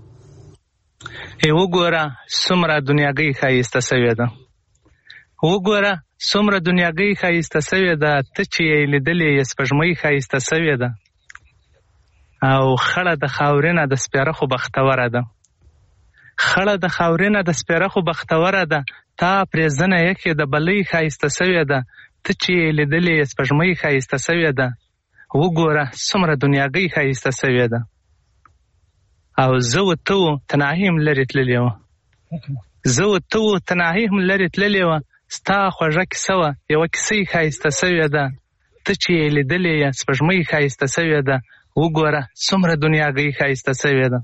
ای وګوره څومره دنیاګۍ ښایسته سوې ده وګوره څومره دنیاګۍ ښایسته سوې ده ته چې یې لیدلې یې سپوږمۍ ښایسته سوې ده او خړه د خاورینه د سپېره خو بختوره ده خړه د خاورینه د سپېره خو بختوره ده تا پرې زنه یکې د بلۍ ښایسته سوې ده ته چې یې لیدلې یې سپوږمۍ ښایسته سوې ده وګوره څومره دنیاګۍ ښایسته سوې ده او زه و ته و تنهایي هم لرې تللې وه زه و ته و تنهایي هم لرې تللې وه ستا خوږه کیسه وه یوه کیسه یې ښایسته سوې ده ته چې یې لیدلې یې سپوږمۍ ښایسته سوې ده وګوره څومره دنیاګۍ ښایسته سوې ده.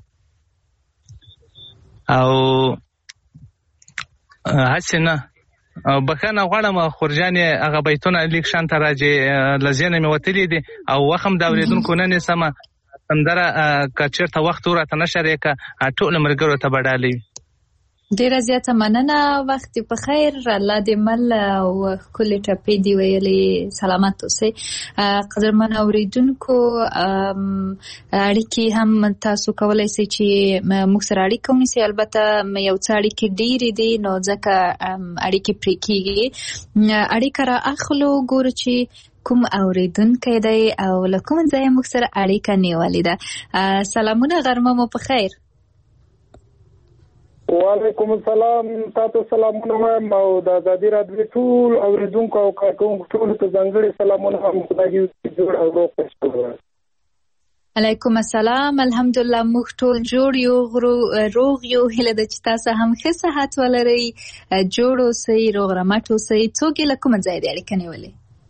او هسې نه بخښنه غواړم خورجانې هغه بیتونه لیک شانته راځي له ذهنه مې وتلي دي او وخت هم د اورېدونکو نه نیسمه سندره که چېرته وخت وراته نشر یې که ټولو ملګرو ته به ډالۍ وي. ډیره زیاته مننه. وخت په خیر. الله دې مل او ښکلې ټپې دې ویلې سلامت اوسئ. قدرمن اوریدونکو اړیکې هم تاسو کولی شئ چې موږ سره اړیکه ونیسئ. البته یو څه اړیکې ډېرې دي نو ځکه اړیکې پرې کېږي. اړیکه را اخلو ګورو چې کوم اوریدونکی دی او له کوم ځایه موږ سره اړیکه نیولې ده. سلامونه غرمه مو په خیر. وعلیکم السلام. تاسو سلامونه وایم او د ازادي راډیو ټول اوریدونکو او کارکونکو ټولو ته ځانګړي سلامونه هم خدای دې جوړ او روغ وساتي. علیکم السلام. الحمدلله موږ ټول جوړ یو روغ یو. هیله ده چې تاسو هم ښه صحت ولرئ جوړ اوسئ روغ رمټ اوسئ. څوک یې له کومه ځایه دې اړیکه نیولې؟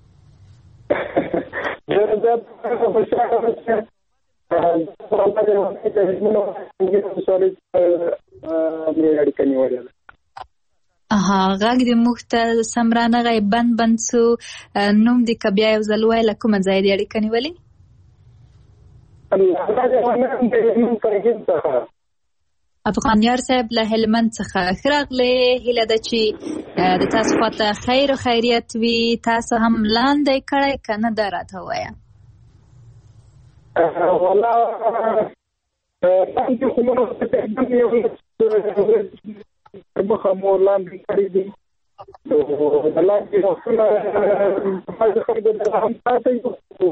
ډېر زیات خوشحاله اوسئ. اها غږ دې موږ ته سم رانغی بند بند سو. نوم دې که بیا یو ځل ووایه له کومه ځایه دې اړیکه نیولې؟ افغانیار صاحب له هلمند څخه خراغله هله د چی د تاسو خواته خیر او خیریت وي تاسو هم لاندې کړه کنه دراته وایا والله څنګه کومه څه یو مخه مور لاندې کړی دي الله دې رسوله هغه خبره ده هم تاسو یو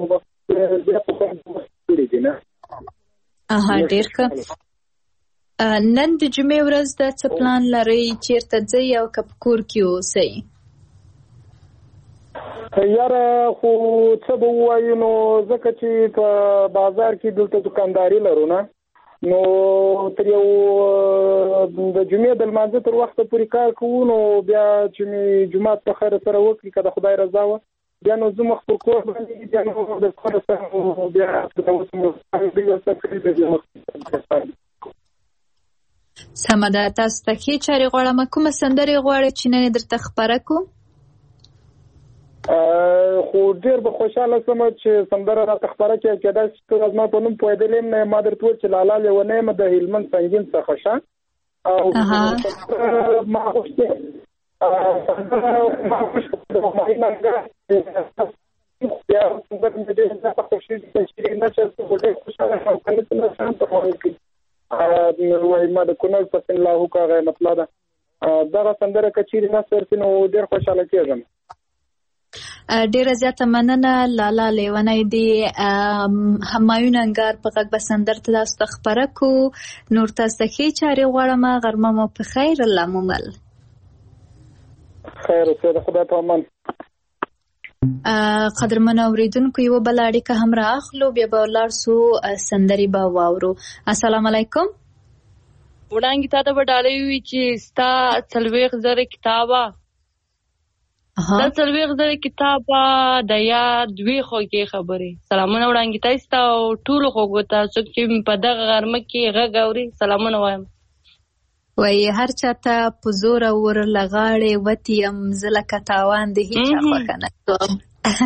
اها ډیر ښه نن د جمعې ورځ د څه پلان لرئ چیرته ځئ او که په کور کې اوسئ یاره خو څه به ووایو نو ځکه چې په بازار کې دلته دکانداري لرو نه نو تر یو د جمعې د لمانځه تر وخته پورې کار کوو نو بیا چې مې جومات په خیر سره وکړي که د خدای رضا وه بیا نو زه مخ پر کور باندې بیا نو د کور سره بیا سمه ده تاسو ته ښې چارې غواړم کومه سندرې غواړئ چې نن یې درته خپره کړو خو ډېر به خوشحاله شم چې سندره راته خپره کړې کېدای شي ته زما په نوم پوهېدلی یم نه ما درته وویل چې لالا لیونی یم د هلمند سنګین څخه ښه او ما غوښتې ما غوښتې د همایون ننګه بیا سندره مې ډېر زیاته خوښېږي چې نه چې خو ډېر خوشحاله شم که نه چې نه شم ته وایي کوي وایي ما د کونړ پسین لاهو کا هغه مطلب ده دغه سندره که چیرې نصب شي نو ډېر خوشحاله کېږم ډیره زیاته مننه لالا لیونی دی همایون انګار په غږ به سندر تاسو ته خپره کو نور تاسو ته ښې چارې غواړم غرمه مو په خیر الله مو مل خیر اوسه د خدای په امان قدرمن اوریدونکو یو بل اړیکه هم راخلو بیا به ولاړ سو سندري به واورو السلام علیکم وړاندې تا ته به ډالۍ وي چې ستا څلوېښت زره کتابه دا څلوېښت زره کتابه د یاد دوې خوږې خبرې سلامونه وړاندې تاسو ته او ټولو خوږو ته څوک چې په دغه غرمه کې غږ اوري سلامونه وایم وایي هر چاته په زوره ور لغاړې وتې یم زه لکه تاوان د هېچا خوښه نه کوم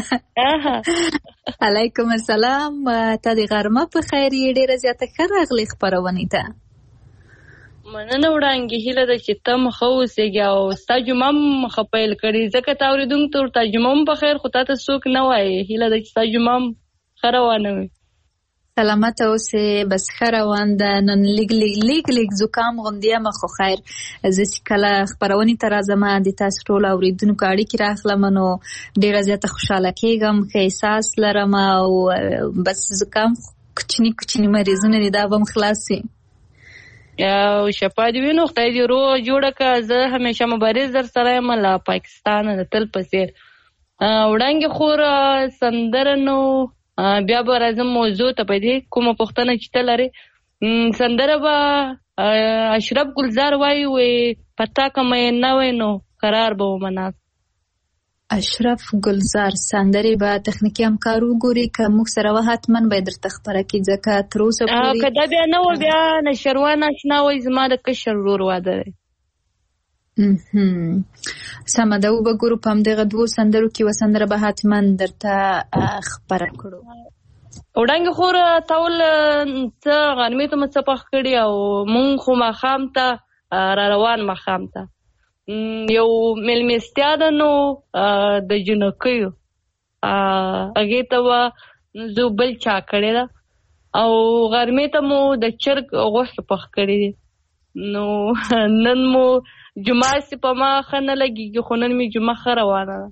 علیکم السلام ته د غرمه په خیر یې ډېره زیاته ښه راغلې خپرونې ته مننه وړاندې هیله ده چې ته ښه اوسېږې او ستا جمعه هم ښه پیل کړې ځکه تا اورېدونکو ته ورته جمعه هم په خیر خو تا ته څوک نه وایي هیله ده چې ستا جمعه هم ښه روانه وي سلامته اوسې بس ښه روان ده نن لیګ لیګ لیګ لیګ زکام غوندې یم خو خیر زه چې کله خپرونې ته راځم د تاسو ټولو اورېدونکو اړیکې راخلم نو ډېره زیاته خوشحاله کېږم ښه احساس لرم او بس زکام کوچني کوچني مریضونه دي دا به هم خلاص شي او شفا دې وي نو خدای دې روغ جوړه کړه زه همیشه مبارز در سره یم له پاکستانه د تل په څېر وړاندې خور سندره نو بیا به راځم موضوع ته په دې کومه پوښتنه چې ته لرې سندره به اشرف ګلزار وایي وی پتا که میین نه وی نو قرار به ومناست اشرف ګلزار سندرې به تخنیکي همکار وګوري که موږ سره وه حتما به یې درته خپره کړي ځکه تر اوسه پورې که دا بیا نه وه بیا نشروان اشنا وایي زما د کشر ورور واده دی سمه ده وبګورو په همدغه دوو سندرو کې یوه سندره به حتما درته خپره کړو وړاندې خور تاول څه غرمې ته مو څه پخ کړي او مونږ خو ماښام ته را روان ماښام ته یو میلمستیا ده نو د جنکیو هغې ته به زه بل چا کړې ده او غرمې ته مو د چرګ غوښې پخ کړي دي نو نن مو جمعه سي په ما ښه نه لګېږي خو نن مې جمعه ښه روانه ده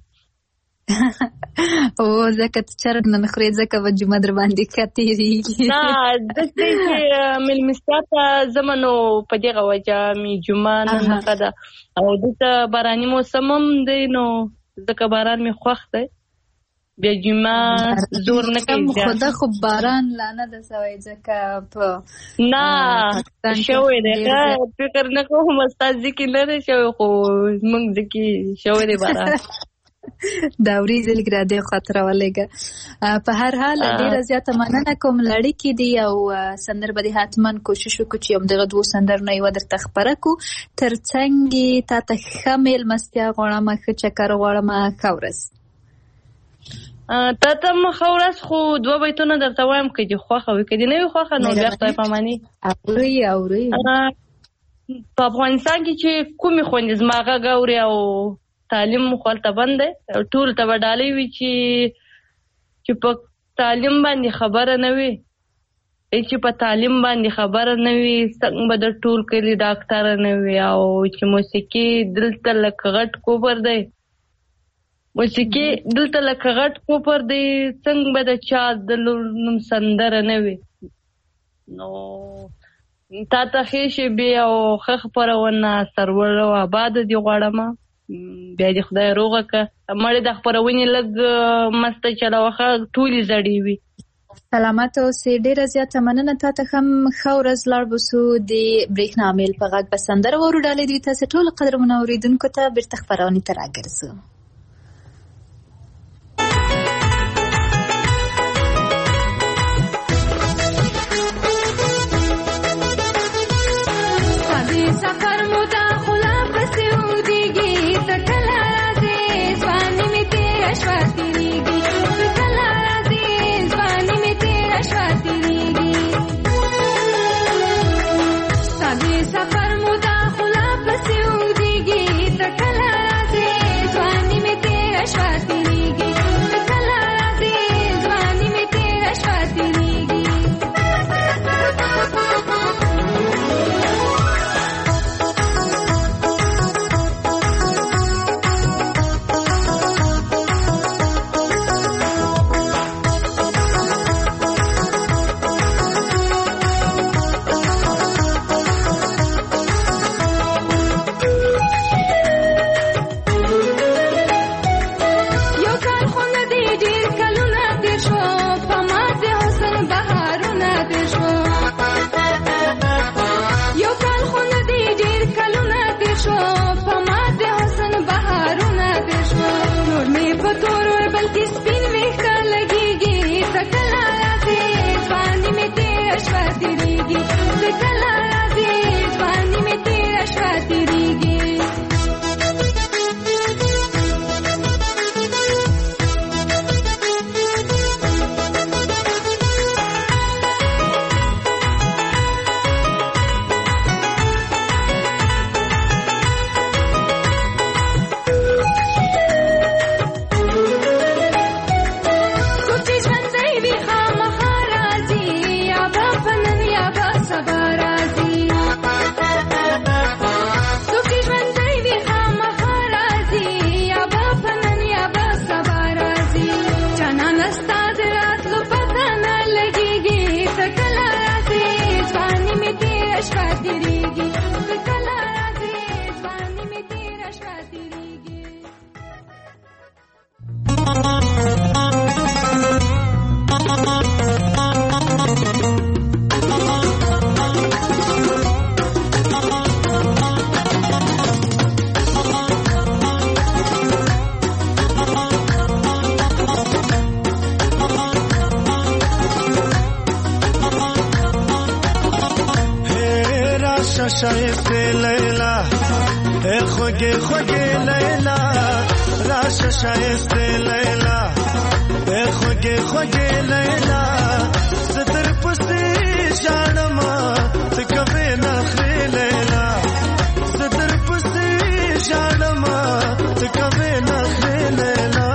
او ځکه ته چرګ نه خورې ځکه به جمعه در باندې ښه تېرېږي نه داسې چې میلمستیا ته ځمه نو په دغه وجه مې جمعه نن ښه ده او دلته باراني موسم هم دی نو ځکه باران مې خوښ دی بیا جمعه زور نه کوي خدا خو باران لا نه ده سوی ځکه په نه شوی دی فکر نه کوم ستا ځکې نه دی شوی خو زموږ ځکې شوی دی باران دا وریځې لږ را دې خواته راولېږه په هر حال ډېره زیاته مننه کوم له اړیکې دي او سندر به دې حتما کوشش وکړو چې همدغه دوو سندرونه یوه درته خپره کړو تر څنګ یې تا ته ښه مېلمستیا غواړم ښه چکر غواړم ښه ورځ ته ته مخورس خو دوه بیتونه درته وایم که دې خوښه وي که دې نه وي خوښه نو بیا خدای پاماني اوري اوري په افغانستان کې چې کومې خویندې زما غږ اوري او تعلیم خو هلته بند دی ټولو ته به ډالۍ وي چې چې په تعلیم باندې خبره نه وي چې په تعلیم باندې خبره نه وي څنګه به د ټول کلي ډاکټره نه وي او چې موسیقي دلته لکه غټ کوپر دی موسیقي دلته لکه غټ کوپر دی څنګه به د چا د نوم سندره نه وي نو تا ته ښې شېبې او ښه خپرونه سرور او آباد دي غواړم بیا دې خدای روغه که مړې د خپرونې لږ مسته چلوخه ټولې زړې وي سلامت اوسې ډېره زیاته مننه تا ته هم ښه ورځ لاړ بوسو د برېښنا میل په غږ به سندره واورو ډالۍ دوی تاسې ټولو قدرمنو اورېدونکو ته بېرته خپرونې ته راګرځو سفر مودا خلا پسې ودیږي ته کله راځې ځواني مې تېره شوه تېرېږي ته کله راځې ځواني مې تېره شوه تېرېږي ستا د سفر مودا خلا پسې ودیږي ته کله راځې ځواني مې تېره شوه تېرېږي ته کله راځې ځواني مې تېره شوه تېرېږي شایسته لیلا ای خوگه خوگه لیلا راش شایسته لیلا ای خوگه خوگه لیلا ستر پسی جانما تکوی نخری لیلا ستر پسی جانما تکوی نخری لیلا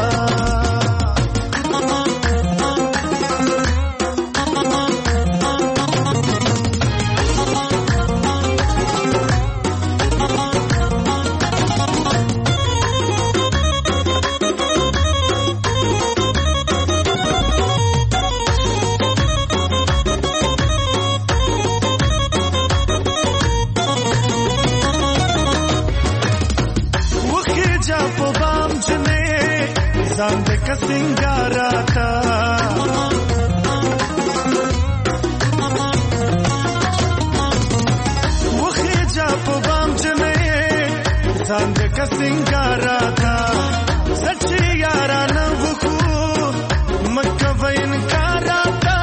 चांद का सिंगारा था वो खिजा बाम में चांद का सिंगारा था सच्ची यारा न वो मक्का इनकारा था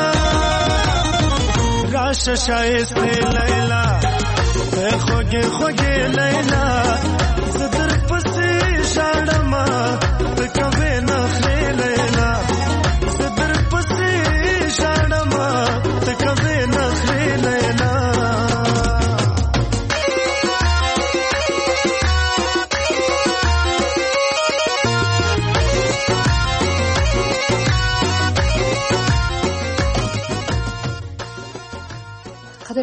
राश शाइस्ते लैला खोगे खोगे लैला सदर पसी शाड़मा कवे न खेले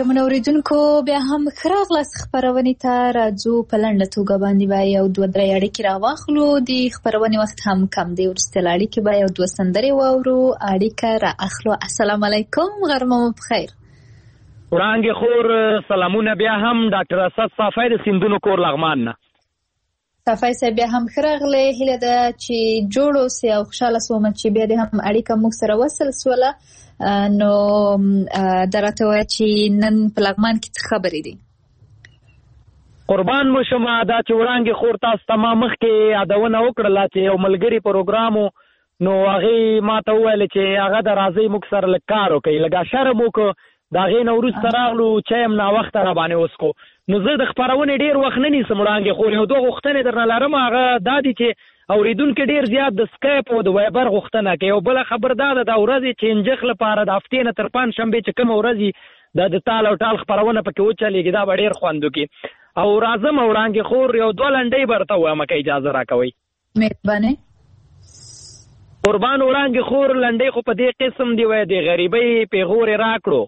قدرمن اوریدونکو بیا هم خراغلاس خبرونه ته راځو په لنډه توګه باندې وای او دوه درې اړیکې راواخلو د خبرونه وخت هم کم دی ورسته اړیکې به یو دوه سندري وورو اړیکه را اخلو. السلام علیکم غرمه بخیر. وړانګې خور سلامونه بیا هم ډاکټر اسد صافی د سیندونو کور لغمان نه. صافی صاحب بیا هم خراغله هله د چې جوړو سي او خوشاله سوم چې بیا د هم اړیکه موږ سره وصل سواله نو درته وای چې نن په لغمان کې څه خبرې دي؟ قربان مو شمه دا چې وړانګې خور تاسو ته ما مخکې یادونه وکړله چې یو ملګري پروګرامو نو هغې ما ته وویل چې هغه د راځئ موږ سره لږ کار وکړئ لږ شرم وکړو د هغې نه وروسته راغلو چای هم ناوخته را باندې وڅښو نو زه د خپرونې ډېر وخت نه نیسم وړانګې خور یو دوه غوښتنې درنه لرم هغه دا دي چې اوریدونکو ډیر زیات د سکایپ او د وایبر غوښتنه کوي او بل خبر دا ده د ورځې چې انجخ لپاره د هفتې نه تر پنځ شنبې چې کوم ورځې د ټال او ټال خبرونه پکې وچلېږي دا به ډیر خوند وکړي او راځم وړانګې خور یو دوه لنډۍ به درته ووایم که اجازه راکوئ. مهرباني. قربان وړانګې خور لنډۍ خو په دې قسم دی وای د غریبۍ پیغورې راکړو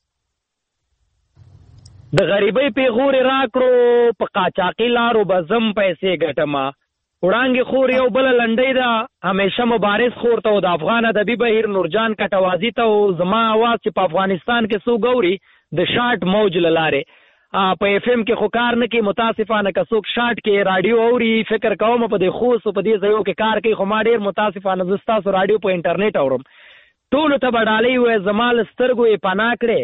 د غریبۍ پیغورې راکړو په قاچاقي لارو به زم پیسې ګټمه. وړانګې خور یو بله لنډۍ ده همیشه مبارز خور ته او د افغان ادبي بهیر نورجان کټوازي ته او زما اواز چې په افغانستان کې څوک اوري د شارټ موج له لارې په اف ام کې خو کار نه کوي متاسفانه که څوک شارټ کې راډیو اوري فکر کوم په دې خوست په دې ځایو کې کار کوي خو ما ډېر متاسفانه زه ستاسو راډیو په انټرنیټ اورم ټولو ته به ډالۍ ووایي زما له سترګو یې پناه کړې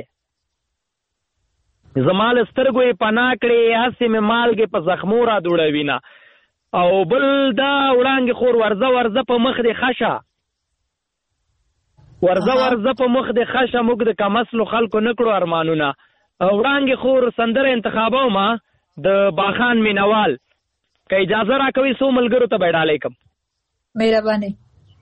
زما له سترګو یې پناه کړې هسې مې مالګې په زخمو را دوړوینه او بل دا وړانګې خور ورځه ورځه په مخ دې خشه ورځه ورځه په مخ دې خشه موږ د کمسلو خلکو نه کړو ارمانونه. وړانګې خور سندره انتخابوم د باخان مینوال که اجازه راکوي څو ملګرو ته به یې ډالۍ کړم. مهرباني.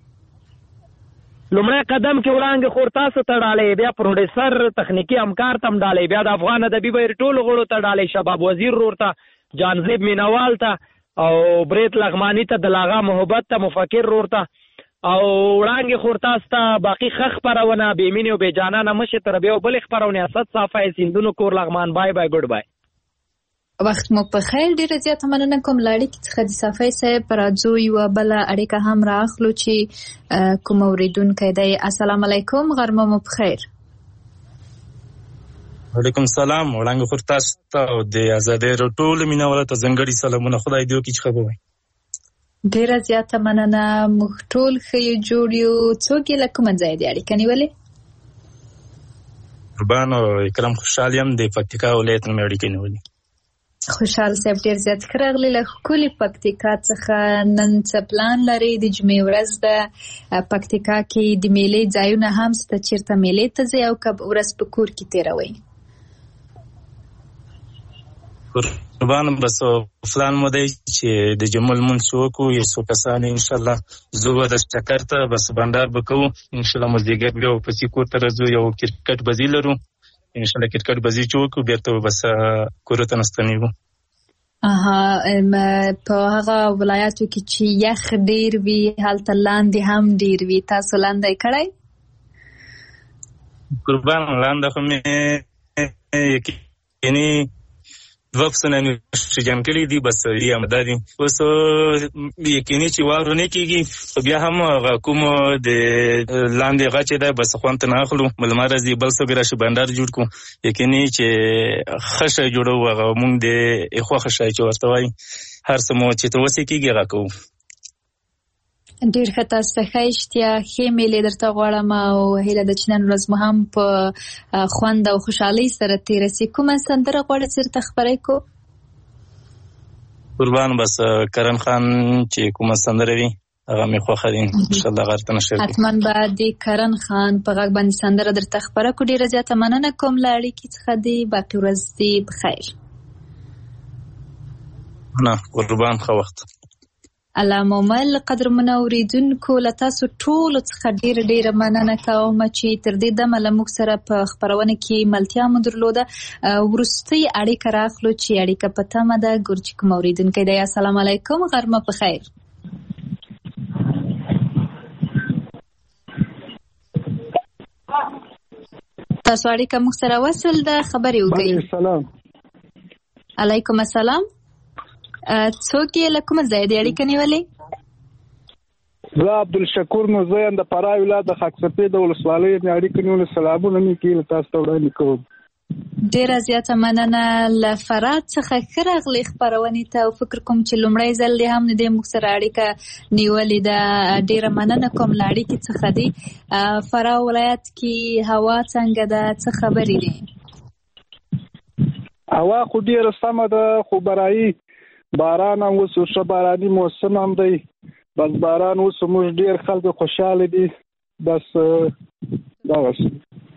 لومړی قدم کې وړانګې خور تاسو ته ډالۍ بیا پروډیوسر تخنیکي همکار ته هم ډالۍ بیا د افغان ادبي بهیر ټولو غړو ته ډالۍ شباب وزیر رور ته جانزیب مینوال ته او بریت لغمانی ته د لاغا محبت ته مفکر رور ته او وړانګې خور تاسو ته باقي ښه خپرونه بې مینې او بې جانانه مشې تر بیا بلې خپرونې اسد صافی سیندونو کور لغمان بای بای ګډ بای. وخت مو په خیر ډیره زیاته مننه کوم له اړیکې څخه د صافی صاحب راځو یوه بله اړیکه هم رااخلو چې کوم اورېدونکی دی. السلام علیکم غرمه مو په خیر. وعلیکم السلام وړانګې خور تاسو ته او د ازادۍ راډیو ټولو مینوالو ته ځانګړي سلامونه خدای دې وکړي چې ښه به وایي. ډیره زیاته مننه موږ ټول ښه یو جوړ یو. څوک یې له کومه ځایه دې اړیکه نیولې؟ قربان او اکرم خوشحال یم د پکتیکا ولایت نه مې اړیکې نیولې. خوشحال صاحب ډیر زیات ښه راغلي له ښکلي پکتیکا څخه. نن څه پلان لرئ؟ د جمعې ورځ ده پکتیکا کې د میلې ځایونه هم شته چېرته میلې ته ځئ او که ورځ په کور کې تېروئ؟ قربان بس پلان مو دی چې د جمعې لمونځ وکړو یو څو کسان انشاءالله زه به د چکر ته بس بانډار به کوو انشاءالله مازدیګر بیا ورپسې کور ته راځو یو کرکټ بازي لرو انشاءالله کرکټ بازي چې وکړو بیرته به بس کورو ته نستنېږو. اها په هغه ولایاتو کې چې یخ ډیر وي هلته لاندې هم ډیر وي تاسو لاندې کړی؟ قربان لاندې خو مې یعنی دوه پسونه مې جمع کړي دي بس یې همدا دي اوس یقیني چې واورو نه کېږي خو بیا هم هغه کوم د لاندې هغه چې دی بس خوند ته نه اخلو ملمه راځي بل څوک راشي بانډار جوړ کړو یقیني چې ښه شی جوړوو هغه مونږ د خوښه شی چې ورته وایي هر څه مو چې تر اوسه کېږي هغه کوو. ډیر ښه تاسو ته ښه اشتیا ښې میلې درته غواړم او هیله ده چې نن ورځ مو هم په خوند او خوشحالۍ سره تېره سي. کومه سندره غواړئ چې درته خپره کړو؟ قربان بس کرن خان چې کومه سندره وي هغه مې خوښه دي انشاءالله هغه ته نشر حتما به د کرن خان په غږ باندې سندره درته خپره کړو. ډېره زیاته مننه کوم له اړیکې څخه دي. باقي ورځ دې بخیر. نه قربان ښه وخت. الله مومل قدرمنو اوریدونکو له تاسو ټولو څخه ډېره ډېره مننه کوم چې تر دې دمه له موږ سره په خپرونه کې ملتیا مو درلوده. وروستۍ اړیکه راخلو چې اړیکه په تمه ده ګور چې کوم اوریدونکی دی. السلام علیکم غرمه په خیر. تاسو اړیکه موږ سره وصل ده، خبرې وکړئ. سلام. علیکم السلام. څوک یې له کومه ځایه دی اړیکه نیولې؟ زه عبدالشکور نوزیم د فراه ولایت د خاکسپې د ولسوالۍ نه اړیکه نیولې. سلامونه مې کړي تاسو ته وړاندې کوم. ډیره زیاته مننه له فراه څخه ښه راغلې خپرونې ته، او فکر کوم چې لومړی ځل دې هم دې موږ سره اړیکه نیولې ده. ډیره مننه کوم له اړیکې څخه دي. فراه ولایت کې هوا څنګه ده، څه خبرې دي؟ هوا خو ډیره سمه ده، خو برایي باران هم اوس ښه باراني موسم هم دی. بس باران اوس موږ ډیر خلک خوشحاله دي. بس دغسې.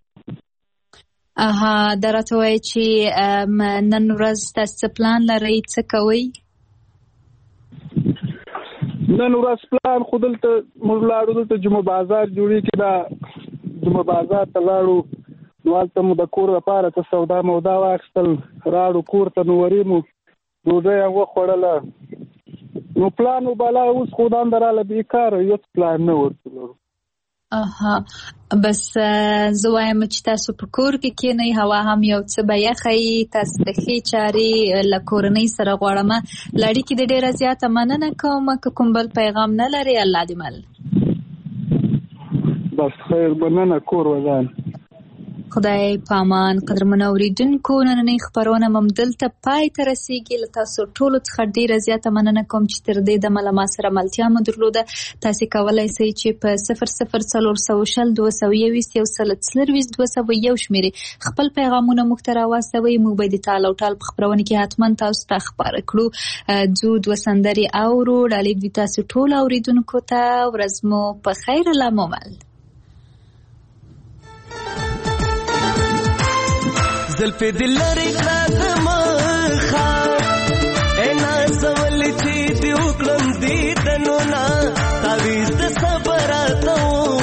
اها دا راته وایي چې نن ورځ تاسو څه پلان لرئ، څه کوئ؟ نن ورځ پلان خو دلته موږ لاړو، دلته جمعه بازار جوړېږي، دا جمعه بازار ته لاړو، نو هلته مو د کور لپاره څه سودا مودا واخیستل، راړو کور ته، نو ورې مو ډوډۍ هم وخوړله. نو پلان و بالا اوس خو دا اندراله بیکاره، هېڅ پلان نه ورته لرو. اها بس زه وایم چې تاسو په کور کې کېنئ، هوا هم یو څه به یخه وي، تاسو د ښې چارې له کورنۍ سره غواړم. له اړیکې دې ډېره زیاته مننه کوم. که کوم بل پیغام نه لرې، الله دې مل. بس خیر، مننه، کور ودان. خدای پامان. قدرمنو اوریدونکو، نننۍ خپرونه مو دلته پای ته رسیږي. له تاسو ټولو څخه ډیره زیاته مننه کوم چې تر دې دمه له ما سره ملتیا مو درلوده. تاسو کولی شئ چې په صفر صفر څلور سوه شل دوه سوه یوویشت یو سل څلرویشت دوه سوه یو شمېرې خپل پیغامونه موږ ته راواستوئ. موږ به د تال او ټال په خپرونه کې حتما تاسو ته خپاره کړو. ځو دوه سندرې اورو. ډالۍ دې تاسو ټولو اوریدونکو ته. ورځ مو په خیر. الله مو مل. زلفی دل لري کړه مخا انا سوال چې دی وکړم دې دنونا تعویز د صبر اتو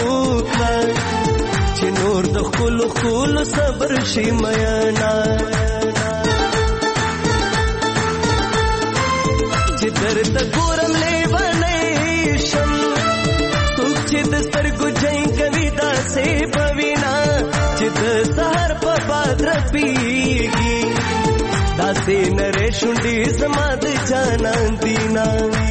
چې نور د خپل خپل صبر شي میانا چې درد ګورم لیوانې شم څوک چې د سترګو جنگ کوي دا سه پوینا چې د سحر په باد رپیږي داسې نرې شونډې زما د جانان دینا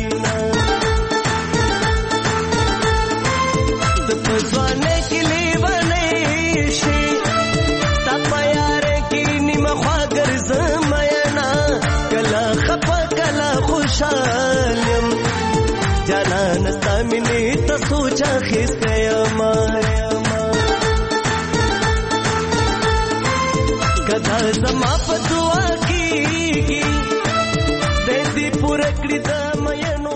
د پځوانه کې لیوانې شي تا په یار کې نیمه خوا ګرځم مینا کله خپه کله خوشالم جانان ستا مینې ته سوچا خسته یم کدا زما په دعا کېږي د دې پوره کړې د مینو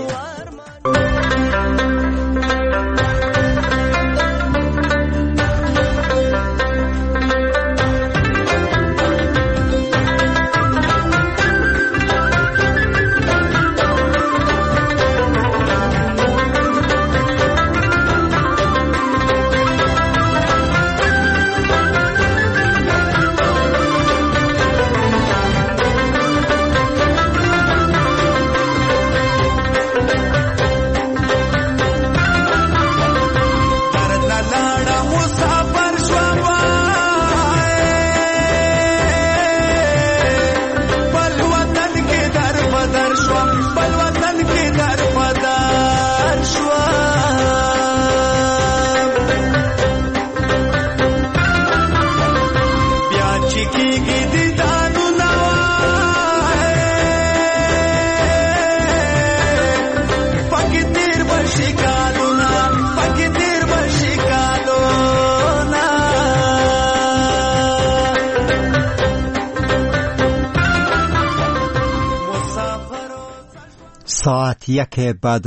ساعت یک بعد